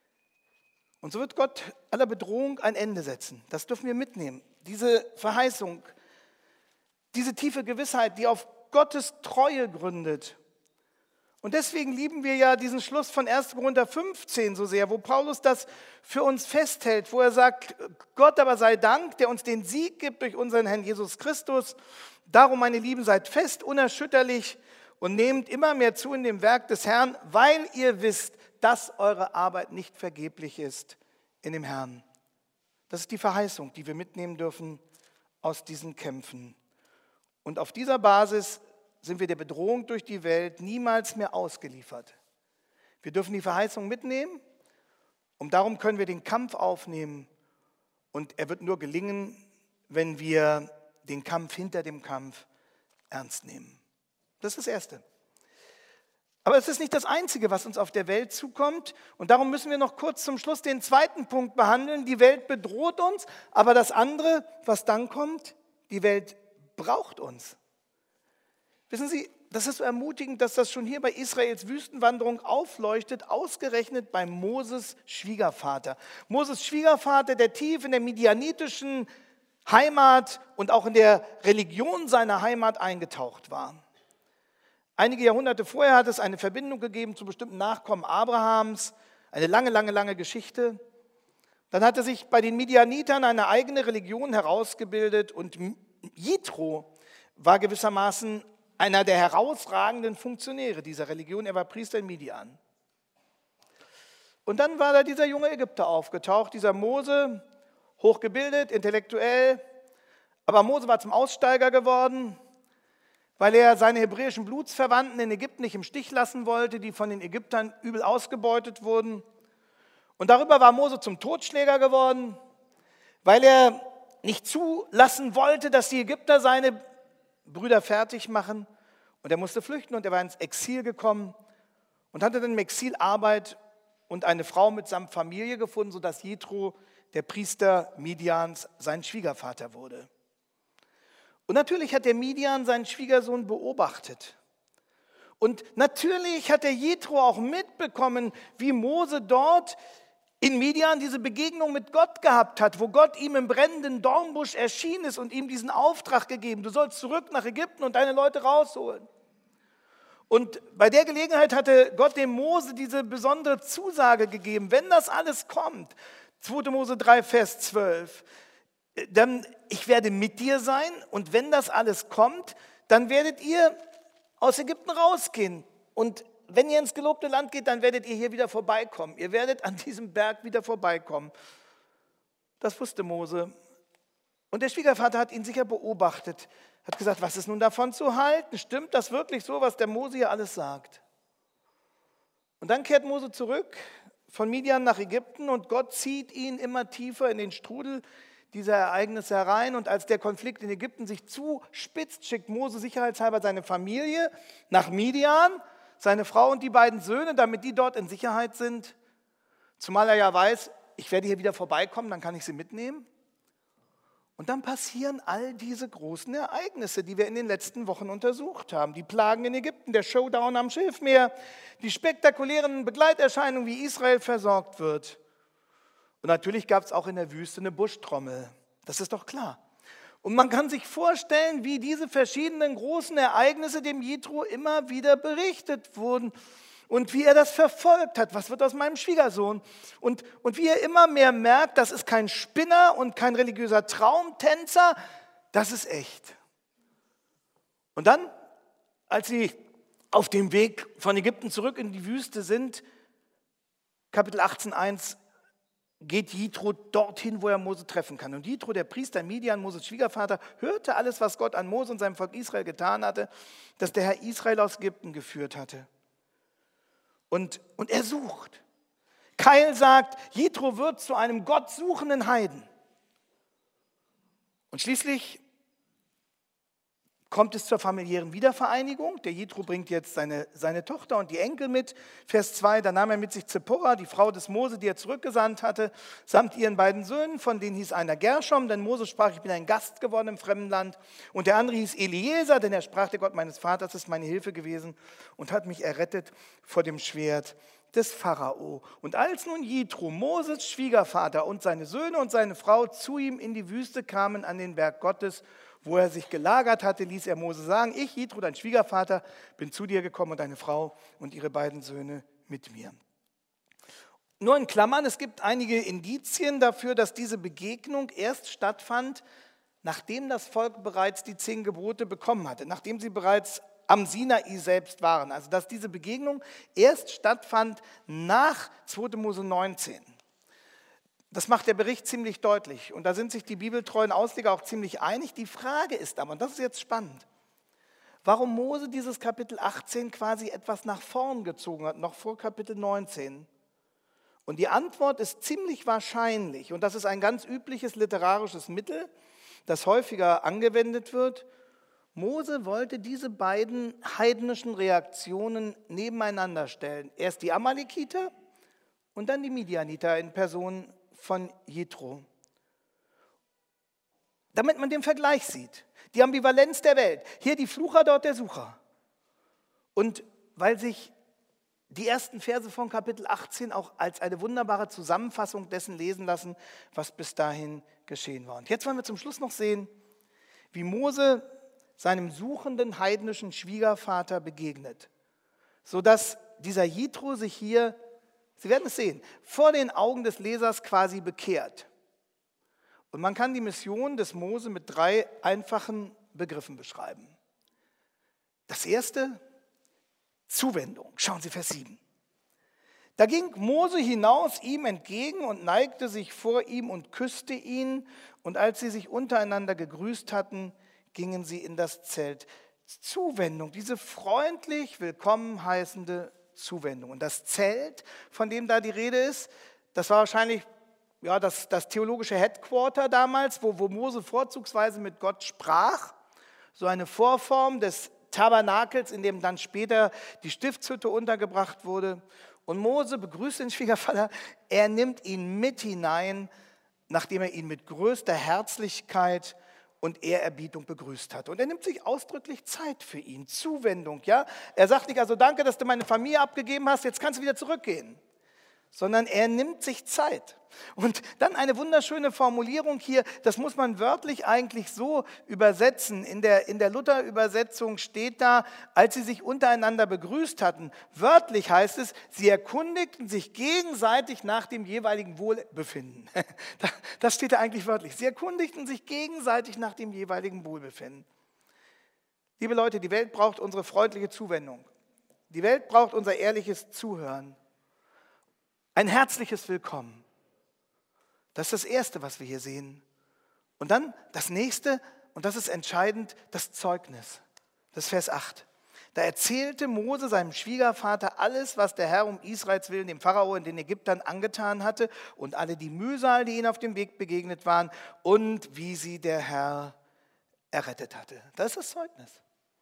Und so wird Gott aller Bedrohung ein Ende setzen. Das dürfen wir mitnehmen. Diese Verheißung, diese tiefe Gewissheit, die auf Gottes Treue gründet. Und deswegen lieben wir ja diesen Schluss von erster Korinther fünfzehn so sehr, wo Paulus das für uns festhält, wo er sagt, Gott aber sei Dank, der uns den Sieg gibt durch unseren Herrn Jesus Christus. Darum, meine Lieben, seid fest, unerschütterlich und nehmt immer mehr zu in dem Werk des Herrn, weil ihr wisst, dass eure Arbeit nicht vergeblich ist in dem Herrn. Das ist die Verheißung, die wir mitnehmen dürfen aus diesen Kämpfen. Und auf dieser Basis sind wir der Bedrohung durch die Welt niemals mehr ausgeliefert. Wir dürfen die Verheißung mitnehmen und darum können wir den Kampf aufnehmen. Und er wird nur gelingen, wenn wir den Kampf hinter dem Kampf ernst nehmen. Das ist das Erste. Aber es ist nicht das Einzige, was uns auf der Welt zukommt. Und darum müssen wir noch kurz zum Schluss den zweiten Punkt behandeln. Die Welt bedroht uns, aber das andere, was dann kommt, die Welt braucht uns. Wissen Sie, das ist so ermutigend, dass das schon hier bei Israels Wüstenwanderung aufleuchtet, ausgerechnet bei Moses Schwiegervater. Moses Schwiegervater, der tief in der midianitischen Heimat und auch in der Religion seiner Heimat eingetaucht war. Einige Jahrhunderte vorher hat es eine Verbindung gegeben zu bestimmten Nachkommen Abrahams, eine lange, lange, lange Geschichte. Dann hatte sich bei den Midianitern eine eigene Religion herausgebildet und Jitro war gewissermaßen einer der herausragenden Funktionäre dieser Religion. Er war Priester in Midian. Und dann war da dieser junge Ägypter aufgetaucht, dieser Mose, hochgebildet, intellektuell. Aber Mose war zum Aussteiger geworden, weil er seine hebräischen Blutsverwandten in Ägypten nicht im Stich lassen wollte, die von den Ägyptern übel ausgebeutet wurden. Und darüber war Mose zum Totschläger geworden, weil er nicht zulassen wollte, dass die Ägypter seine Brüder fertig machen. Und er musste flüchten und er war ins Exil gekommen und hatte dann im Exil Arbeit und eine Frau mitsamt Familie gefunden, sodass Jethro, der Priester Midians, sein Schwiegervater wurde. Und natürlich hat der Midian seinen Schwiegersohn beobachtet. Und natürlich hat der Jethro auch mitbekommen, wie Mose dort in Midian diese Begegnung mit Gott gehabt hat, wo Gott ihm im brennenden Dornbusch erschienen ist und ihm diesen Auftrag gegeben, du sollst zurück nach Ägypten und deine Leute rausholen. Und bei der Gelegenheit hatte Gott dem Mose diese besondere Zusage gegeben, wenn das alles kommt, zweiter Mose drei, Vers zwölf, dann ich werde mit dir sein und wenn das alles kommt, dann werdet ihr aus Ägypten rausgehen und wenn ihr ins gelobte Land geht, dann werdet ihr hier wieder vorbeikommen. Ihr werdet an diesem Berg wieder vorbeikommen. Das wusste Mose. Und der Schwiegervater hat ihn sicher beobachtet, hat gesagt, was ist nun davon zu halten? Stimmt das wirklich so, was der Mose hier alles sagt? Und dann kehrt Mose zurück von Midian nach Ägypten und Gott zieht ihn immer tiefer in den Strudel dieser Ereignisse herein. Und als der Konflikt in Ägypten sich zuspitzt, schickt Mose sicherheitshalber seine Familie nach Midian, seine Frau und die beiden Söhne, damit die dort in Sicherheit sind. Zumal er ja weiß, ich werde hier wieder vorbeikommen, dann kann ich sie mitnehmen. Und dann passieren all diese großen Ereignisse, die wir in den letzten Wochen untersucht haben. Die Plagen in Ägypten, der Showdown am Schilfmeer, die spektakulären Begleiterscheinungen, wie Israel versorgt wird. Und natürlich gab es auch in der Wüste eine Buschtrommel. Das ist doch klar. Und man kann sich vorstellen, wie diese verschiedenen großen Ereignisse dem Jethro immer wieder berichtet wurden und wie er das verfolgt hat. Was wird aus meinem Schwiegersohn? Und, und wie er immer mehr merkt, das ist kein Spinner und kein religiöser Traumtänzer, das ist echt. Und dann, als sie auf dem Weg von Ägypten zurück in die Wüste sind, Kapitel achtzehn, eins, geht Jethro dorthin, wo er Mose treffen kann. Und Jethro, der Priester Midian, Moses Schwiegervater, hörte alles, was Gott an Mose und seinem Volk Israel getan hatte, dass der Herr Israel aus Ägypten geführt hatte. Und, und er sucht. Keil sagt, Jethro wird zu einem gottsuchenden Heiden. Und schließlich kommt es zur familiären Wiedervereinigung. Der Jethro bringt jetzt seine, seine Tochter und die Enkel mit. Vers zwei, da nahm er mit sich Zipporah, die Frau des Mose, die er zurückgesandt hatte, samt ihren beiden Söhnen, von denen hieß einer Gershom, denn Mose sprach, ich bin ein Gast geworden im fremden Land. Und der andere hieß Eliezer, denn er sprach, der Gott meines Vaters ist meine Hilfe gewesen und hat mich errettet vor dem Schwert des Pharao. Und als nun Jethro, Moses Schwiegervater, und seine Söhne und seine Frau zu ihm in die Wüste kamen an den Berg Gottes, wo er sich gelagert hatte, ließ er Mose sagen, ich, Jethro, dein Schwiegervater, bin zu dir gekommen und deine Frau und ihre beiden Söhne mit mir. Nur in Klammern, es gibt einige Indizien dafür, dass diese Begegnung erst stattfand, nachdem das Volk bereits die zehn Gebote bekommen hatte, nachdem sie bereits am Sinai selbst waren. Also dass diese Begegnung erst stattfand nach zweiter Mose neunzehn. Das macht der Bericht ziemlich deutlich. Und da sind sich die bibeltreuen Ausleger auch ziemlich einig. Die Frage ist aber, und das ist jetzt spannend, warum Mose dieses Kapitel achtzehn quasi etwas nach vorn gezogen hat, noch vor Kapitel neunzehn. Und die Antwort ist ziemlich wahrscheinlich, und das ist ein ganz übliches literarisches Mittel, das häufiger angewendet wird. Mose wollte diese beiden heidnischen Reaktionen nebeneinander stellen. Erst die Amalekiter und dann die Midianiter in Person von Jethro. Damit man den Vergleich sieht, die Ambivalenz der Welt. Hier die Flucher, dort der Sucher. Und weil sich die ersten Verse von Kapitel achtzehn auch als eine wunderbare Zusammenfassung dessen lesen lassen, was bis dahin geschehen war. Und jetzt wollen wir zum Schluss noch sehen, wie Mose seinem suchenden heidnischen Schwiegervater begegnet, sodass dieser Jethro sich hier, Sie werden es sehen, vor den Augen des Lesers quasi bekehrt. Und man kann die Mission des Mose mit drei einfachen Begriffen beschreiben. Das erste, Zuwendung. Schauen Sie Vers sieben. Da ging Mose hinaus ihm entgegen und neigte sich vor ihm und küsste ihn. Und als sie sich untereinander gegrüßt hatten, gingen sie in das Zelt. Zuwendung, diese freundlich willkommen heißende Zuwendung. Und das Zelt, von dem da die Rede ist, das war wahrscheinlich ja, das, das theologische Headquarter damals, wo, wo Mose vorzugsweise mit Gott sprach. So eine Vorform des Tabernakels, in dem dann später die Stiftshütte untergebracht wurde. Und Mose begrüßt den Schwiegervater, er nimmt ihn mit hinein, nachdem er ihn mit größter Herzlichkeit und Ehrerbietung begrüßt hat. Und er nimmt sich ausdrücklich Zeit für ihn, Zuwendung. Ja? Er sagt nicht, also danke, dass du meine Familie abgegeben hast, jetzt kannst du wieder zurückgehen. Sondern er nimmt sich Zeit. Und dann eine wunderschöne Formulierung hier, das muss man wörtlich eigentlich so übersetzen. In der, in der Luther-Übersetzung steht da, als sie sich untereinander begrüßt hatten. Wörtlich heißt es, sie erkundigten sich gegenseitig nach dem jeweiligen Wohlbefinden. Das steht da eigentlich wörtlich. Sie erkundigten sich gegenseitig nach dem jeweiligen Wohlbefinden. Liebe Leute, die Welt braucht unsere freundliche Zuwendung. Die Welt braucht unser ehrliches Zuhören. Ein herzliches Willkommen. Das ist das Erste, was wir hier sehen. Und dann das Nächste, und das ist entscheidend, das Zeugnis. Das ist Vers acht. Da erzählte Mose seinem Schwiegervater alles, was der Herr um Israels Willen dem Pharao und den Ägyptern angetan hatte und alle die Mühsal, die ihnen auf dem Weg begegnet waren und wie sie der Herr errettet hatte. Das ist das Zeugnis.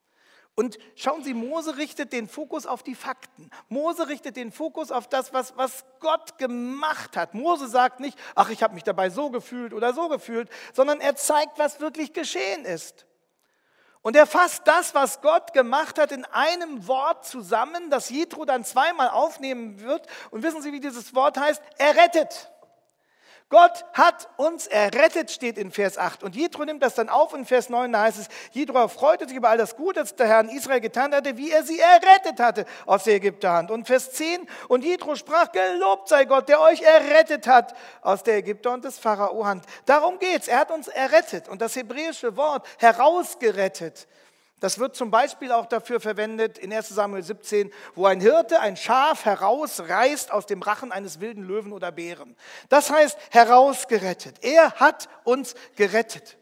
Und schauen Sie, Mose richtet den Fokus auf die Fakten. Mose richtet den Fokus auf das, was, was Gott gemacht hat. Mose sagt nicht, ach, ich habe mich dabei so gefühlt oder so gefühlt, sondern er zeigt, was wirklich geschehen ist. Und er fasst das, was Gott gemacht hat, in einem Wort zusammen, das Jethro dann zweimal aufnehmen wird. Und wissen Sie, wie dieses Wort heißt? Errettet. Gott hat uns errettet, steht in Vers acht. Und Jethro nimmt das dann auf in Vers neun, da heißt es, Jethro erfreute sich über all das Gute, das der Herr in Israel getan hatte, wie er sie errettet hatte aus der Ägypterhand. Und Vers zehn, und Jethro sprach, gelobt sei Gott, der euch errettet hat aus der Ägypter und des Pharao Hand. Darum geht's, er hat uns errettet. Und das hebräische Wort, herausgerettet, das wird zum Beispiel auch dafür verwendet in erster Samuel siebzehn, wo ein Hirte ein Schaf herausreißt aus dem Rachen eines wilden Löwen oder Bären. Das heißt herausgerettet. Er hat uns gerettet.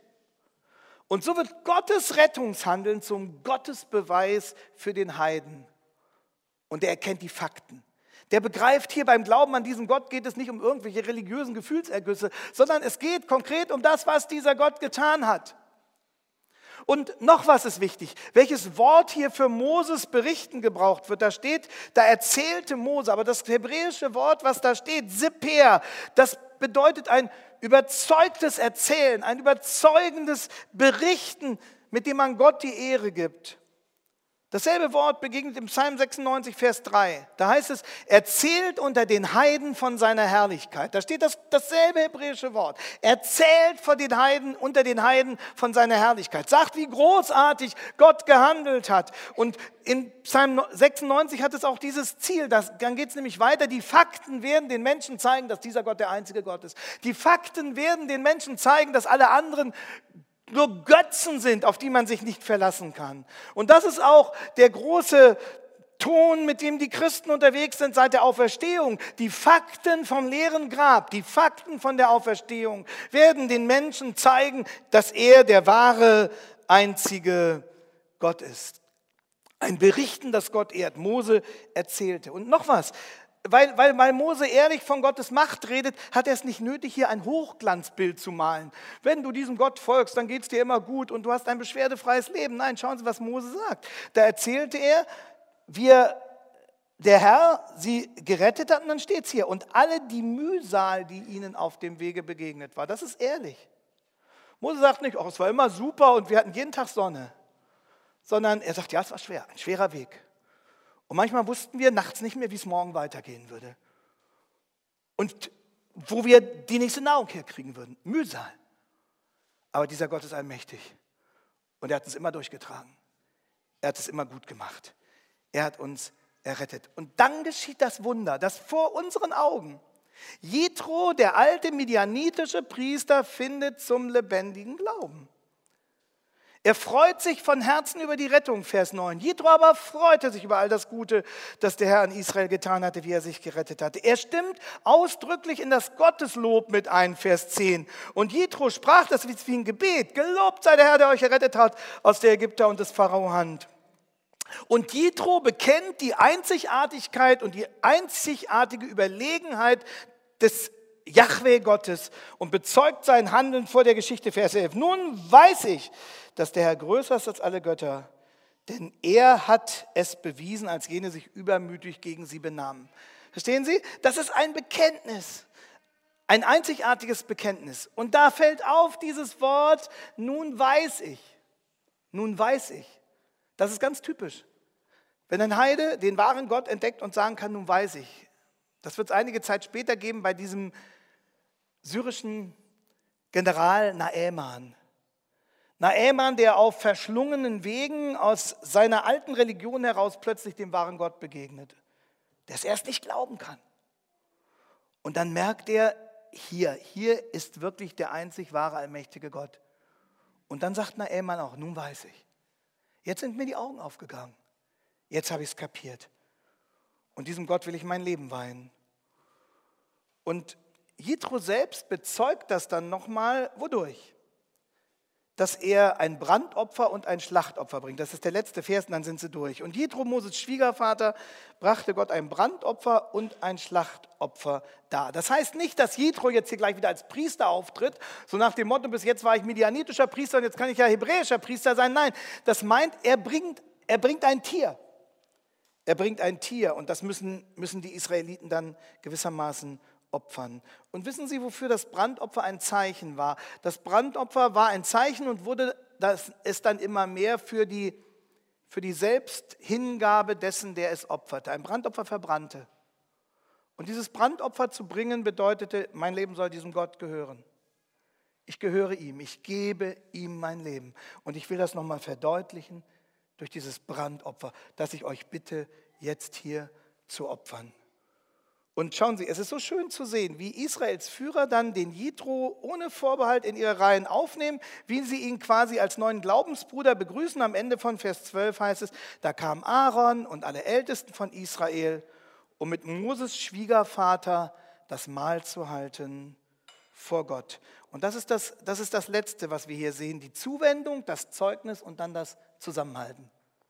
Und so wird Gottes Rettungshandeln zum Gottesbeweis für den Heiden. Und er erkennt die Fakten. Der begreift, hier beim Glauben an diesen Gott geht es nicht um irgendwelche religiösen Gefühlsergüsse, sondern es geht konkret um das, was dieser Gott getan hat. Und noch was ist wichtig, welches Wort hier für Moses berichten gebraucht wird. Da steht, da erzählte Mose, aber das hebräische Wort, was da steht, Sipper, das bedeutet ein überzeugtes Erzählen, ein überzeugendes Berichten, mit dem man Gott die Ehre gibt. Dasselbe Wort begegnet im Psalm sechsundneunzig, Vers drei. Da heißt es, erzählt unter den Heiden von seiner Herrlichkeit. Da steht das, dasselbe hebräische Wort. Erzählt von den Heiden, unter den Heiden von seiner Herrlichkeit. Sagt, wie großartig Gott gehandelt hat. Und in Psalm sechsundneunzig hat es auch dieses Ziel. Das, dann geht es nämlich weiter. Die Fakten werden den Menschen zeigen, dass dieser Gott der einzige Gott ist. Die Fakten werden den Menschen zeigen, dass alle anderen nur Götzen sind, auf die man sich nicht verlassen kann. Und das ist auch der große Ton, mit dem die Christen unterwegs sind seit der Auferstehung. Die Fakten vom leeren Grab, die Fakten von der Auferstehung werden den Menschen zeigen, dass er der wahre, einzige Gott ist. Ein Berichten, das Gott ehrt. Mose erzählte. Und noch was. Weil, weil, weil Mose ehrlich von Gottes Macht redet, hat er es nicht nötig, hier ein Hochglanzbild zu malen. Wenn du diesem Gott folgst, dann geht es dir immer gut und du hast ein beschwerdefreies Leben. Nein, schauen Sie, was Mose sagt. Da erzählte er, wie er, der Herr sie gerettet hat, und dann steht es hier. Und alle die Mühsal, die ihnen auf dem Wege begegnet war. Das ist ehrlich. Mose sagt nicht, oh, es war immer super und wir hatten jeden Tag Sonne. Sondern er sagt, ja, es war schwer, ein schwerer Weg. Und manchmal wussten wir nachts nicht mehr, wie es morgen weitergehen würde. Und wo wir die nächste Nahrung herkriegen würden. Mühsal. Aber dieser Gott ist allmächtig. Und er hat uns immer durchgetragen. Er hat es immer gut gemacht. Er hat uns errettet. Und dann geschieht das Wunder, das vor unseren Augen. Jethro, der alte midianitische Priester, findet zum lebendigen Glauben. Er freut sich von Herzen über die Rettung, Vers neun. Jethro aber freute sich über all das Gute, das der Herr an Israel getan hatte, wie er sich gerettet hatte. Er stimmt ausdrücklich in das Gotteslob mit ein, Vers zehn. Und Jethro sprach das wie ein Gebet. Gelobt sei der Herr, der euch errettet hat aus der Ägypter und des Pharao Hand. Und Jethro bekennt die Einzigartigkeit und die einzigartige Überlegenheit des Jahwe Gottes und bezeugt sein Handeln vor der Geschichte, Vers elf. Nun weiß ich, dass der Herr größer ist als alle Götter, denn er hat es bewiesen, als jene sich übermütig gegen sie benahmen. Verstehen Sie? Das ist ein Bekenntnis, ein einzigartiges Bekenntnis. Und da fällt auf dieses Wort, nun weiß ich. Nun weiß ich. Das ist ganz typisch. Wenn ein Heide den wahren Gott entdeckt und sagen kann, nun weiß ich. Das wird es einige Zeit später geben bei diesem syrischen General Naeman. Naeman, der auf verschlungenen Wegen aus seiner alten Religion heraus plötzlich dem wahren Gott begegnet, der es erst nicht glauben kann. Und dann merkt er, hier, hier ist wirklich der einzig wahre, allmächtige Gott. Und dann sagt Naeman auch, nun weiß ich. Jetzt sind mir die Augen aufgegangen. Jetzt habe ich es kapiert. Und diesem Gott will ich mein Leben weihen. Und Jethro selbst bezeugt das dann nochmal, wodurch? Dass er ein Brandopfer und ein Schlachtopfer bringt. Das ist der letzte Vers und dann sind sie durch. Und Jethro, Moses Schwiegervater, brachte Gott ein Brandopfer und ein Schlachtopfer dar. Das heißt nicht, dass Jethro jetzt hier gleich wieder als Priester auftritt, so nach dem Motto, bis jetzt war ich midianitischer Priester und jetzt kann ich ja hebräischer Priester sein. Nein, das meint, er bringt, er bringt ein Tier. Er bringt ein Tier und das müssen, müssen die Israeliten dann gewissermaßen opfern. Und wissen Sie, wofür das Brandopfer ein Zeichen war? Das Brandopfer war ein Zeichen und wurde das es dann immer mehr für die, für die Selbsthingabe dessen, der es opferte. Ein Brandopfer verbrannte. Und dieses Brandopfer zu bringen bedeutete, mein Leben soll diesem Gott gehören. Ich gehöre ihm, ich gebe ihm mein Leben. Und ich will das nochmal verdeutlichen durch dieses Brandopfer, das ich euch bitte, jetzt hier zu opfern. Und schauen Sie, es ist so schön zu sehen, wie Israels Führer dann den Jethro ohne Vorbehalt in ihre Reihen aufnehmen, wie sie ihn quasi als neuen Glaubensbruder begrüßen. Am Ende von Vers zwölf heißt es, da kamen Aaron und alle Ältesten von Israel, um mit Moses Schwiegervater das Mahl zu halten vor Gott. Und das ist das, das ist das Letzte, was wir hier sehen, die Zuwendung, das Zeugnis und dann das Zusammenhalten.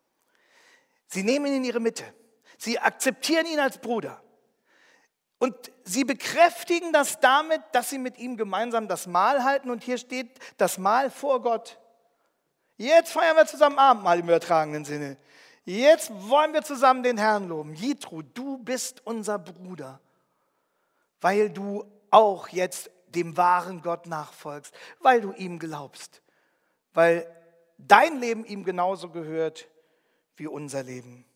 Sie nehmen ihn in ihre Mitte. Sie akzeptieren ihn als Bruder. Und sie bekräftigen das damit, dass sie mit ihm gemeinsam das Mahl halten. Und hier steht das Mahl vor Gott. Jetzt feiern wir zusammen Abendmahl im übertragenen Sinne. Jetzt wollen wir zusammen den Herrn loben. Jethro, du bist unser Bruder, weil du auch jetzt dem wahren Gott nachfolgst, weil du ihm glaubst, weil dein Leben ihm genauso gehört wie unser Leben.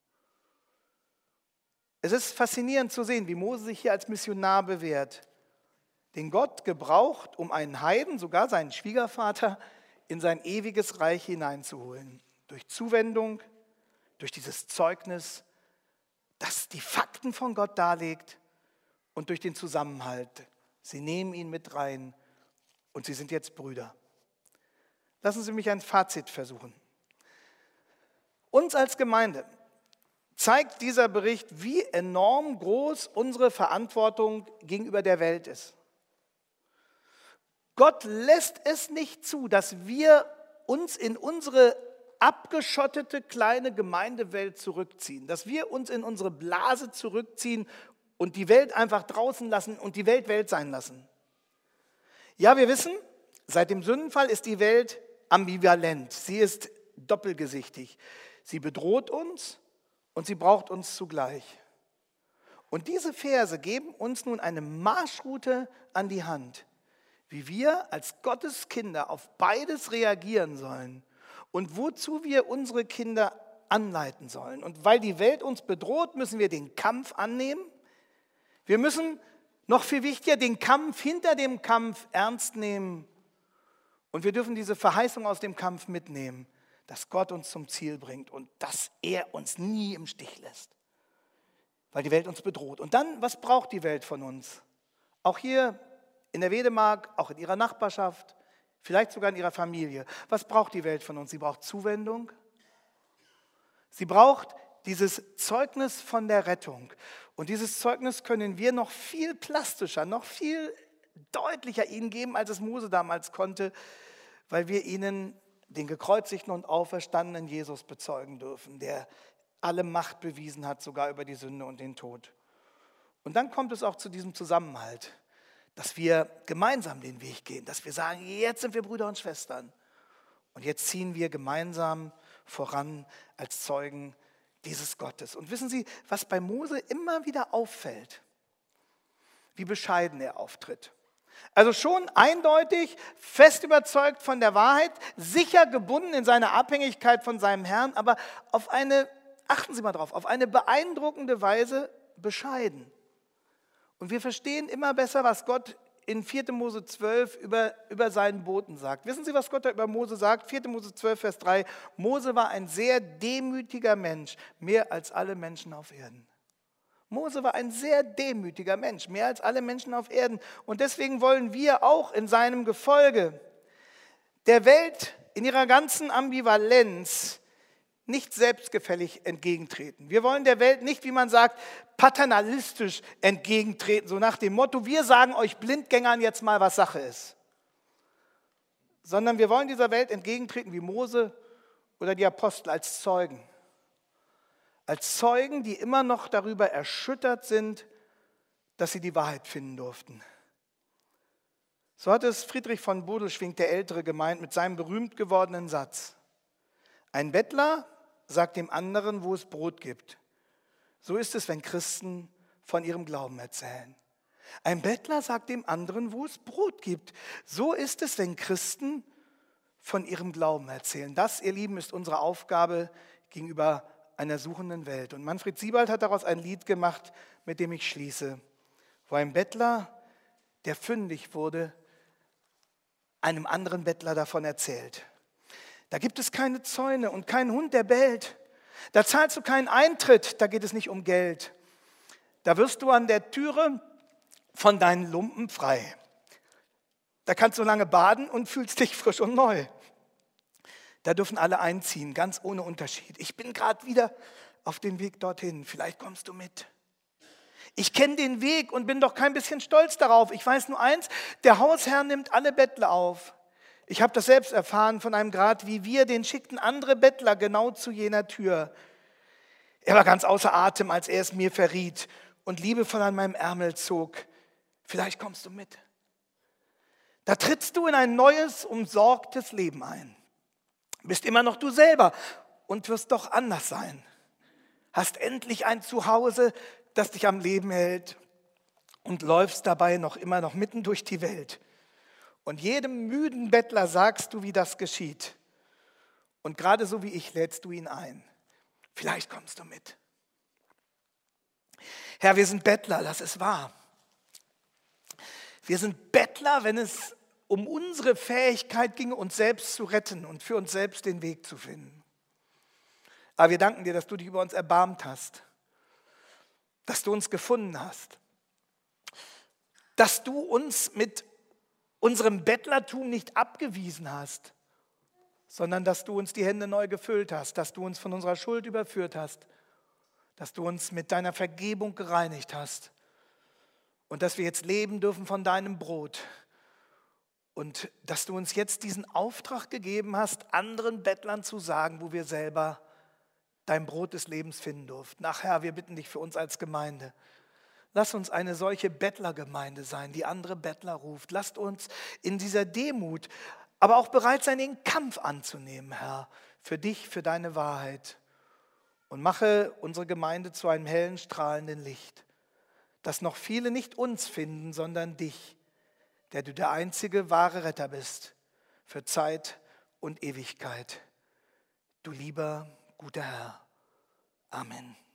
Es ist faszinierend zu sehen, wie Mose sich hier als Missionar bewährt, den Gott gebraucht, um einen Heiden, sogar seinen Schwiegervater, in sein ewiges Reich hineinzuholen. Durch Zuwendung, durch dieses Zeugnis, das die Fakten von Gott darlegt und durch den Zusammenhalt. Sie nehmen ihn mit rein und sie sind jetzt Brüder. Lassen Sie mich ein Fazit versuchen. Uns als Gemeinde zeigt dieser Bericht, wie enorm groß unsere Verantwortung gegenüber der Welt ist. Gott lässt es nicht zu, dass wir uns in unsere abgeschottete kleine Gemeindewelt zurückziehen, dass wir uns in unsere Blase zurückziehen und die Welt einfach draußen lassen und die Welt Welt sein lassen. Ja, wir wissen, seit dem Sündenfall ist die Welt ambivalent, sie ist doppelgesichtig. Sie bedroht uns und sie braucht uns zugleich. Und diese Verse geben uns nun eine Marschroute an die Hand, wie wir als Gottes Kinder auf beides reagieren sollen und wozu wir unsere Kinder anleiten sollen. Und weil die Welt uns bedroht, müssen wir den Kampf annehmen. Wir müssen, noch viel wichtiger, den Kampf hinter dem Kampf ernst nehmen. Und wir dürfen diese Verheißung aus dem Kampf mitnehmen, dass Gott uns zum Ziel bringt und dass er uns nie im Stich lässt, weil die Welt uns bedroht. Und dann, was braucht die Welt von uns? Auch hier in der Wedemark, auch in ihrer Nachbarschaft, vielleicht sogar in ihrer Familie. Was braucht die Welt von uns? Sie braucht Zuwendung. Sie braucht dieses Zeugnis von der Rettung. Und dieses Zeugnis können wir noch viel plastischer, noch viel deutlicher ihnen geben, als es Mose damals konnte, weil wir ihnen den gekreuzigten und auferstandenen Jesus bezeugen dürfen, der alle Macht bewiesen hat, sogar über die Sünde und den Tod. Und dann kommt es auch zu diesem Zusammenhalt, dass wir gemeinsam den Weg gehen, dass wir sagen, jetzt sind wir Brüder und Schwestern. Und jetzt ziehen wir gemeinsam voran als Zeugen dieses Gottes. Und wissen Sie, was bei Mose immer wieder auffällt? Wie bescheiden er auftritt. Also schon eindeutig, fest überzeugt von der Wahrheit, sicher gebunden in seiner Abhängigkeit von seinem Herrn, aber auf eine, achten Sie mal drauf, auf eine beeindruckende Weise bescheiden. Und wir verstehen immer besser, was Gott in vierter Mose zwölf über, über seinen Boten sagt. Wissen Sie, was Gott da über Mose sagt? vierter Mose zwölf, Vers drei. Mose war ein sehr demütiger Mensch, mehr als alle Menschen auf Erden. Mose war ein sehr demütiger Mensch, mehr als alle Menschen auf Erden. Und deswegen wollen wir auch in seinem Gefolge der Welt in ihrer ganzen Ambivalenz nicht selbstgefällig entgegentreten. Wir wollen der Welt nicht, wie man sagt, paternalistisch entgegentreten, so nach dem Motto, wir sagen euch Blindgängern jetzt mal, was Sache ist. Sondern wir wollen dieser Welt entgegentreten wie Mose oder die Apostel als Zeugen. Als Zeugen, die immer noch darüber erschüttert sind, dass sie die Wahrheit finden durften. So hat es Friedrich von Bodelschwingh, der Ältere, gemeint mit seinem berühmt gewordenen Satz. Ein Bettler sagt dem anderen, wo es Brot gibt. So ist es, wenn Christen von ihrem Glauben erzählen. Ein Bettler sagt dem anderen, wo es Brot gibt. So ist es, wenn Christen von ihrem Glauben erzählen. Das, ihr Lieben, ist unsere Aufgabe gegenüber einer suchenden Welt. Und Manfred Siebald hat daraus ein Lied gemacht, mit dem ich schließe, wo ein Bettler, der fündig wurde, einem anderen Bettler davon erzählt. Da gibt es keine Zäune und keinen Hund, der bellt. Da zahlst du keinen Eintritt, da geht es nicht um Geld. Da wirst du an der Türe von deinen Lumpen frei. Da kannst du lange baden und fühlst dich frisch und neu. Da dürfen alle einziehen, ganz ohne Unterschied. Ich bin gerade wieder auf dem Weg dorthin, vielleicht kommst du mit. Ich kenne den Weg und bin doch kein bisschen stolz darauf. Ich weiß nur eins, der Hausherr nimmt alle Bettler auf. Ich habe das selbst erfahren von einem Grad wie wir, den schickten andere Bettler genau zu jener Tür. Er war ganz außer Atem, als er es mir verriet und liebevoll an meinem Ärmel zog. Vielleicht kommst du mit. Da trittst du in ein neues, umsorgtes Leben ein. Bist immer noch du selber und wirst doch anders sein. Hast endlich ein Zuhause, das dich am Leben hält und läufst dabei noch immer noch mitten durch die Welt. Und jedem müden Bettler sagst du, wie das geschieht. Und gerade so wie ich lädst du ihn ein. Vielleicht kommst du mit. Herr, wir sind Bettler, das ist wahr. Wir sind Bettler, wenn es um unsere Fähigkeit ging, uns selbst zu retten und für uns selbst den Weg zu finden. Aber wir danken dir, dass du dich über uns erbarmt hast, dass du uns gefunden hast, dass du uns mit unserem Bettlertum nicht abgewiesen hast, sondern dass du uns die Hände neu gefüllt hast, dass du uns von unserer Schuld überführt hast, dass du uns mit deiner Vergebung gereinigt hast und dass wir jetzt leben dürfen von deinem Brot. Und dass du uns jetzt diesen Auftrag gegeben hast, anderen Bettlern zu sagen, wo wir selber dein Brot des Lebens finden durften. Ach Herr, wir bitten dich für uns als Gemeinde. Lass uns eine solche Bettlergemeinde sein, die andere Bettler ruft. Lasst uns in dieser Demut, aber auch bereit sein, den Kampf anzunehmen, Herr, für dich, für deine Wahrheit. Und mache unsere Gemeinde zu einem hellen, strahlenden Licht, dass noch viele nicht uns finden, sondern dich, der du der einzige wahre Retter bist für Zeit und Ewigkeit. Du lieber, guter Herr. Amen.